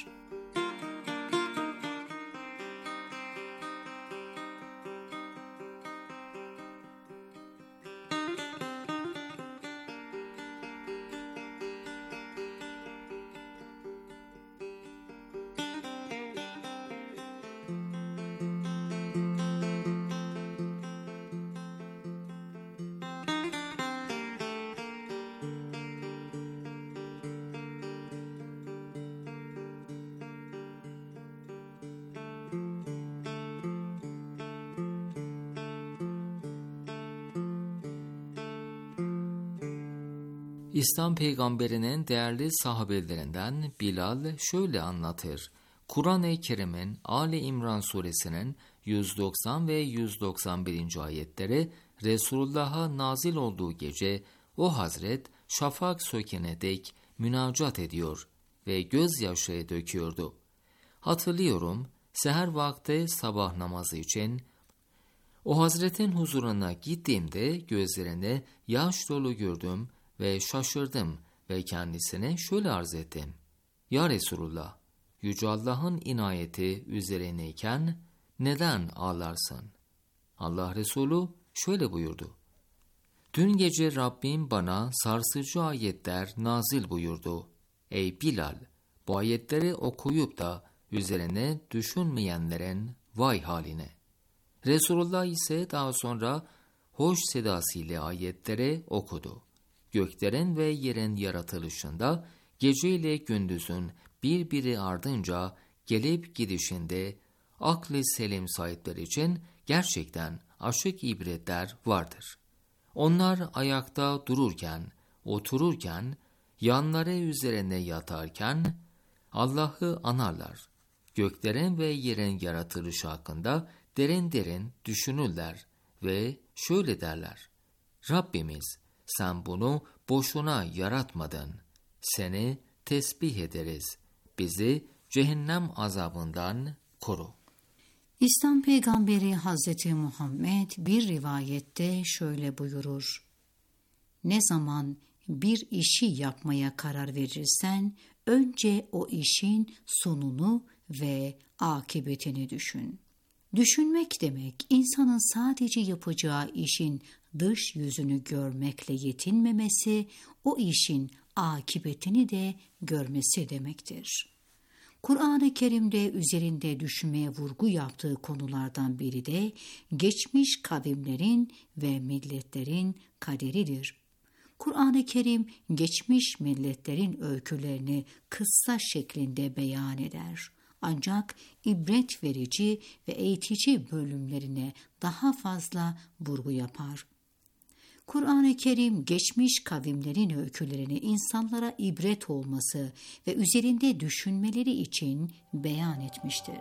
İslam peygamberinin değerli sahabelerinden Bilal şöyle anlatır. Kur'an-ı Kerim'in Ali İmran suresinin 190 ve 191. ayetleri Resulullah'a nazil olduğu gece o hazret şafak sökene dek münacat ediyor ve gözyaşı döküyordu. Hatırlıyorum, seher vakti sabah namazı için o hazretin huzuruna gittiğimde gözlerinde yaş dolu gördüm ve şaşırdım ve kendisine şöyle arz ettim. Ya Resulullah, Yüce Allah'ın inayeti üzerineyken neden ağlarsın? Allah Resulü şöyle buyurdu. Dün gece Rabbim bana sarsıcı ayetler nazil buyurdu. Ey Bilal, bu ayetleri okuyup da üzerine düşünmeyenlerin vay haline. Resulullah ise daha sonra hoş sedasıyla ayetleri okudu. Göklerin ve yerin yaratılışında gece ile gündüzün birbiri ardınca gelip gidişinde aklı selim sahipleri için gerçekten açık ibretler vardır. Onlar ayakta dururken, otururken, yanları üzerine yatarken Allah'ı anarlar. Göklerin ve yerin yaratılışı hakkında derin derin düşünürler ve şöyle derler. Rabbimiz, sen bunu boşuna yaratmadın. Seni tesbih ederiz. Bizi cehennem azabından koru. İslam peygamberi Hazreti Muhammed bir rivayette şöyle buyurur. Ne zaman bir işi yapmaya karar verirsen, önce o işin sonunu ve akıbetini düşün. Düşünmek demek, insanın sadece yapacağı işin dış yüzünü görmekle yetinmemesi, o işin akıbetini de görmesi demektir. Kur'an-ı Kerim'de üzerinde düşünmeye vurgu yaptığı konulardan biri de geçmiş kavimlerin ve milletlerin kaderidir. Kur'an-ı Kerim geçmiş milletlerin öykülerini kıssa şeklinde beyan eder. Ancak ibret verici ve eğitici bölümlerine daha fazla vurgu yapar. Kur'an-ı Kerim geçmiş kavimlerin öykülerini insanlara ibret olması ve üzerinde düşünmeleri için beyan etmiştir.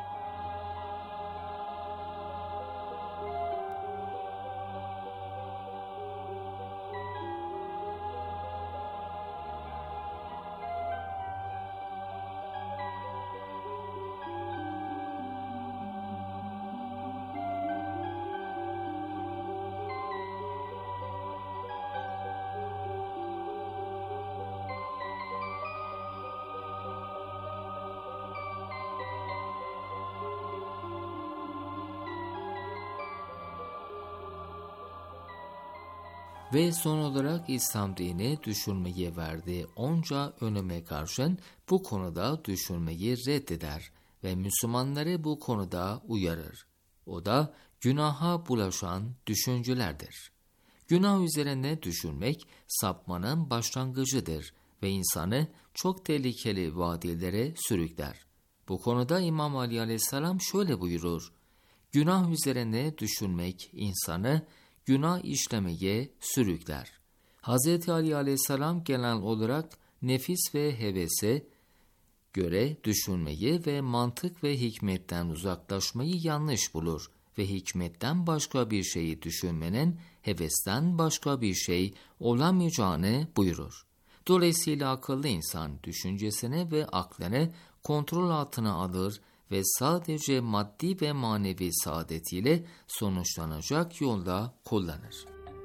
Ve son olarak İslam dini düşünmeye verdiği onca öneme karşın bu konuda düşünmeyi reddeder ve Müslümanları bu konuda uyarır. O da günaha bulaşan düşüncelerdir. Günah üzerine düşünmek sapmanın başlangıcıdır ve insanı çok tehlikeli vadilere sürükler. Bu konuda İmam Ali Aleyhisselam şöyle buyurur: günah üzerine düşünmek insanı günah işlemeye sürükler. Hz. Ali Aleyhisselam genel olarak nefis ve hevese göre düşünmeyi ve mantık ve hikmetten uzaklaşmayı yanlış bulur ve hikmetten başka bir şeyi düşünmenin hevesten başka bir şey olamayacağını buyurur. Dolayısıyla akıllı insan düşüncesini ve aklını kontrol altına alır ve sadece maddi ve manevi saadetiyle sonuçlanacak yolda kullanır.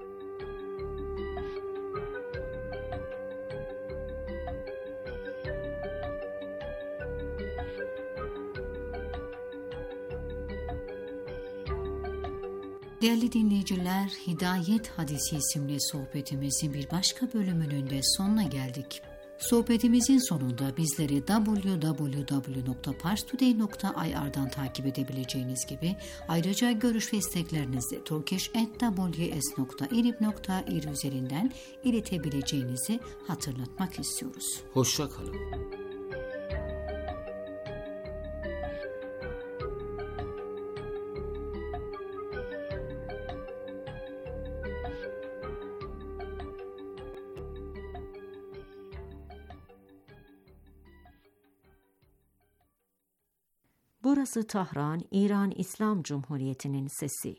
Değerli dinleyiciler, Hidayet Hadisi isimli sohbetimizin bir başka bölümünün de sonuna geldik. Sohbetimizin sonunda bizleri www.parstoday.ir'dan takip edebileceğiniz gibi ayrıca görüş ve isteklerinizi turkish@ws.irib.ir üzerinden iletebileceğinizi hatırlatmak istiyoruz. Hoşça kalın. Burası Tahran, İran İslam Cumhuriyeti'nin sesi.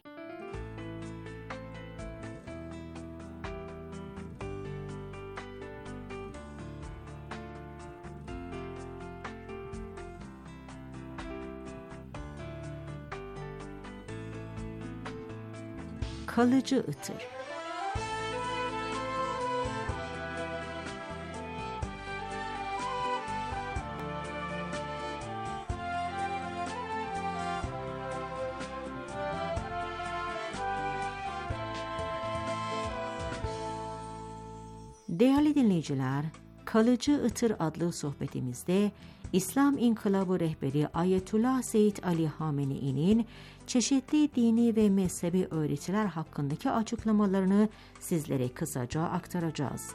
Kalıcı ıtır. Değerli dinleyiciler, Kalıcı Itır adlı sohbetimizde İslam İnkılabı rehberi Ayetullah Seyyid Ali Hamenei'nin çeşitli dini ve mezhebi öğretiler hakkındaki açıklamalarını sizlere kısaca aktaracağız.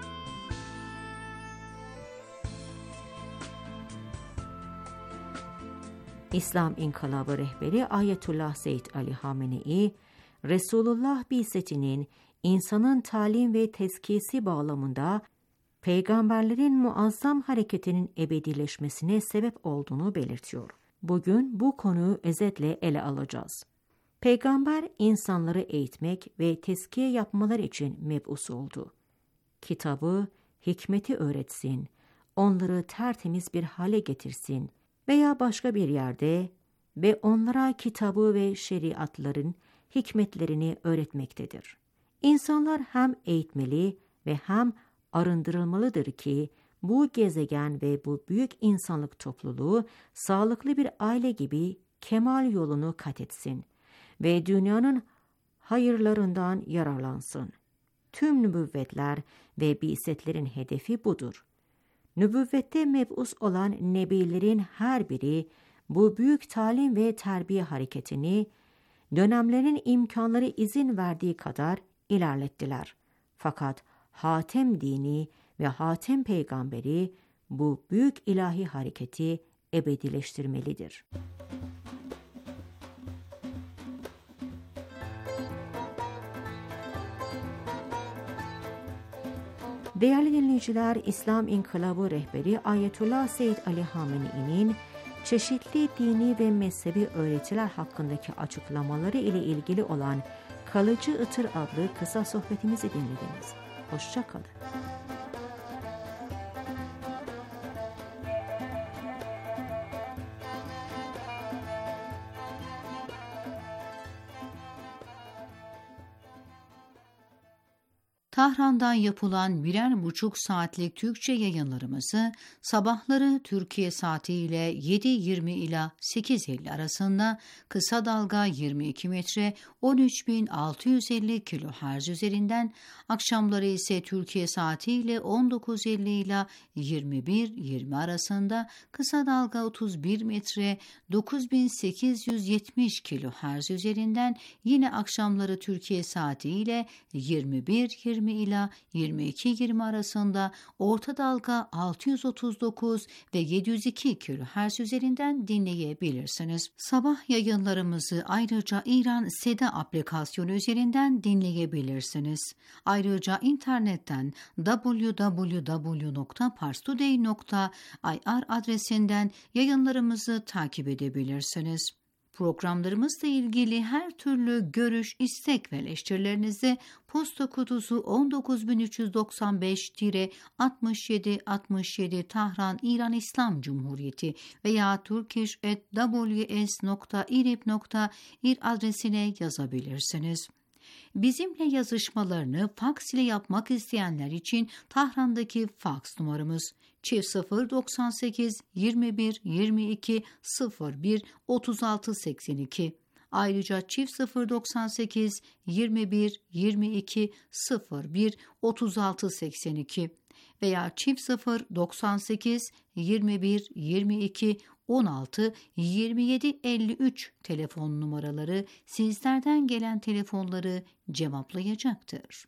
İslam İnkılabı rehberi Ayetullah Seyyid Ali Hamenei, Resulullah bi'setinin insanın talim ve tezkiyesi bağlamında peygamberlerin muazzam hareketinin ebedileşmesine sebep olduğunu belirtiyor. Bugün bu konuyu özetle ele alacağız. Peygamber insanları eğitmek ve tezkiye yapmalar için meb'us oldu. Kitabı, hikmeti öğretsin, onları tertemiz bir hale getirsin veya başka bir yerde ve onlara kitabı ve şeriatların hikmetlerini öğretmektedir. İnsanlar hem eğitmeli ve hem arındırılmalıdır ki bu gezegen ve bu büyük insanlık topluluğu sağlıklı bir aile gibi kemal yolunu kat etsin ve dünyanın hayırlarından yararlansın. Tüm nübüvvetler ve bi'setlerin hedefi budur. Nübüvvette meb'us olan nebilerin her biri bu büyük talim ve terbiye hareketini dönemlerin imkanları izin verdiği kadar ilerlettiler. Fakat Hatem dini ve Hatem peygamberi bu büyük ilahi hareketi ebedileştirmelidir. Değerli dinleyiciler, İslam İnkılabı rehberi Ayetullah Seyyid Ali Hamenei'nin çeşitli dini ve mezhebi öğretiler hakkındaki açıklamaları ile ilgili olan Kalıcı Itır adlı kısa sohbetimizi dinlediniz. Hoşça kalın. Tahran'dan yapılan 1,5 saatlik Türkçe yayınlarımızı sabahları Türkiye saatiyle 7.20 ila 8.50 arasında kısa dalga 22 metre 13.650 kHz üzerinden, akşamları ise Türkiye saatiyle 19.50 ila 21.20 arasında kısa dalga 31 metre 9.870 kHz üzerinden, yine akşamları Türkiye saatiyle 21.20 20 ila 22.20 arasında orta dalga 639 ve 702 kHz üzerinden dinleyebilirsiniz. Sabah yayınlarımızı ayrıca İran Seda aplikasyonu üzerinden dinleyebilirsiniz. Ayrıca internetten www.parstoday.ir adresinden yayınlarımızı takip edebilirsiniz. Programlarımızla ilgili her türlü görüş, istek ve eleştirilerinizi posta kutusu 19395-6767 Tahran, İran İslam Cumhuriyeti veya turkish@ws.irib.ir adresine yazabilirsiniz. Bizimle yazışmalarını faks ile yapmak isteyenler için Tahran'daki faks numaramız +098 21 22 01 36 82. Ayrıca +098 21 22 01 36 82 veya +098 21 22 16 27 53 telefon numaraları sizlerden gelen telefonları cevaplayacaktır.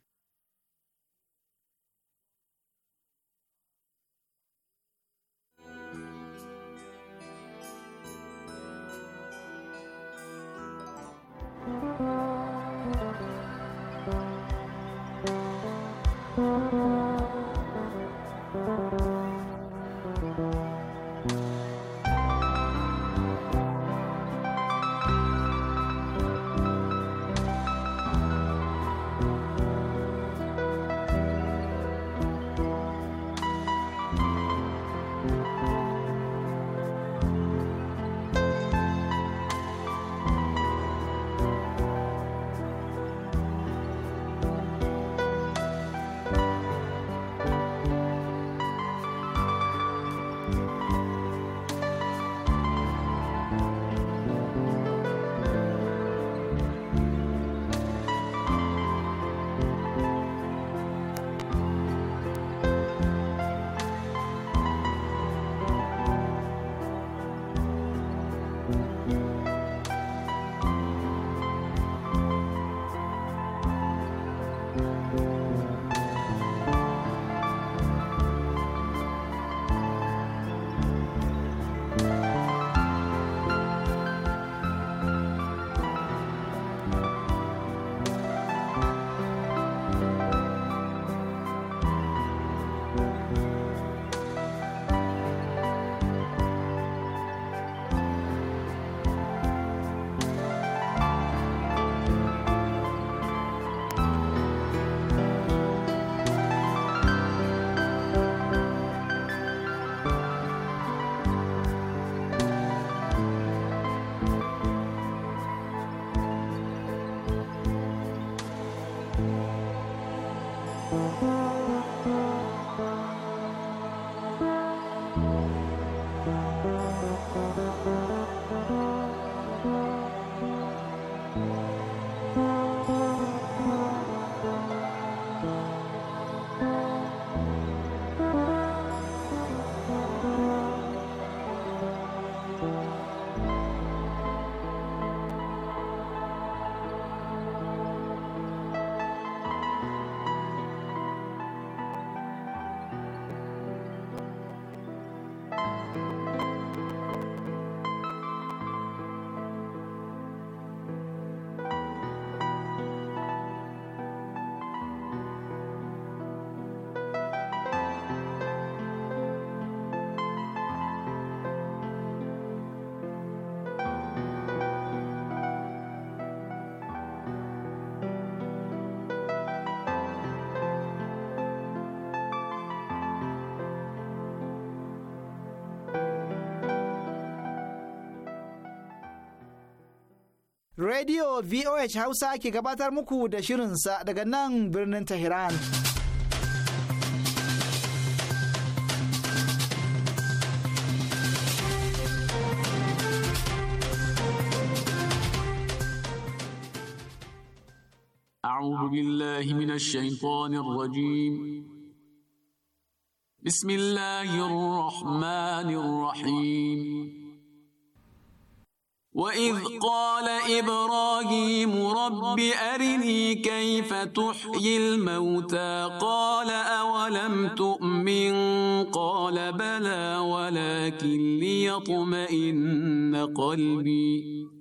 Radio VOH Hausa ke gabatar muku da shirinsa daga nan birnin Tehran. أعوذ بالله من الشيطان الرجيم. بسم الله الرحمن الرحيم. وإذ قال إبراهيم رب أرني كيف تحيي الموتى قال أولم تؤمن قال بلى ولكن ليطمئن قلبي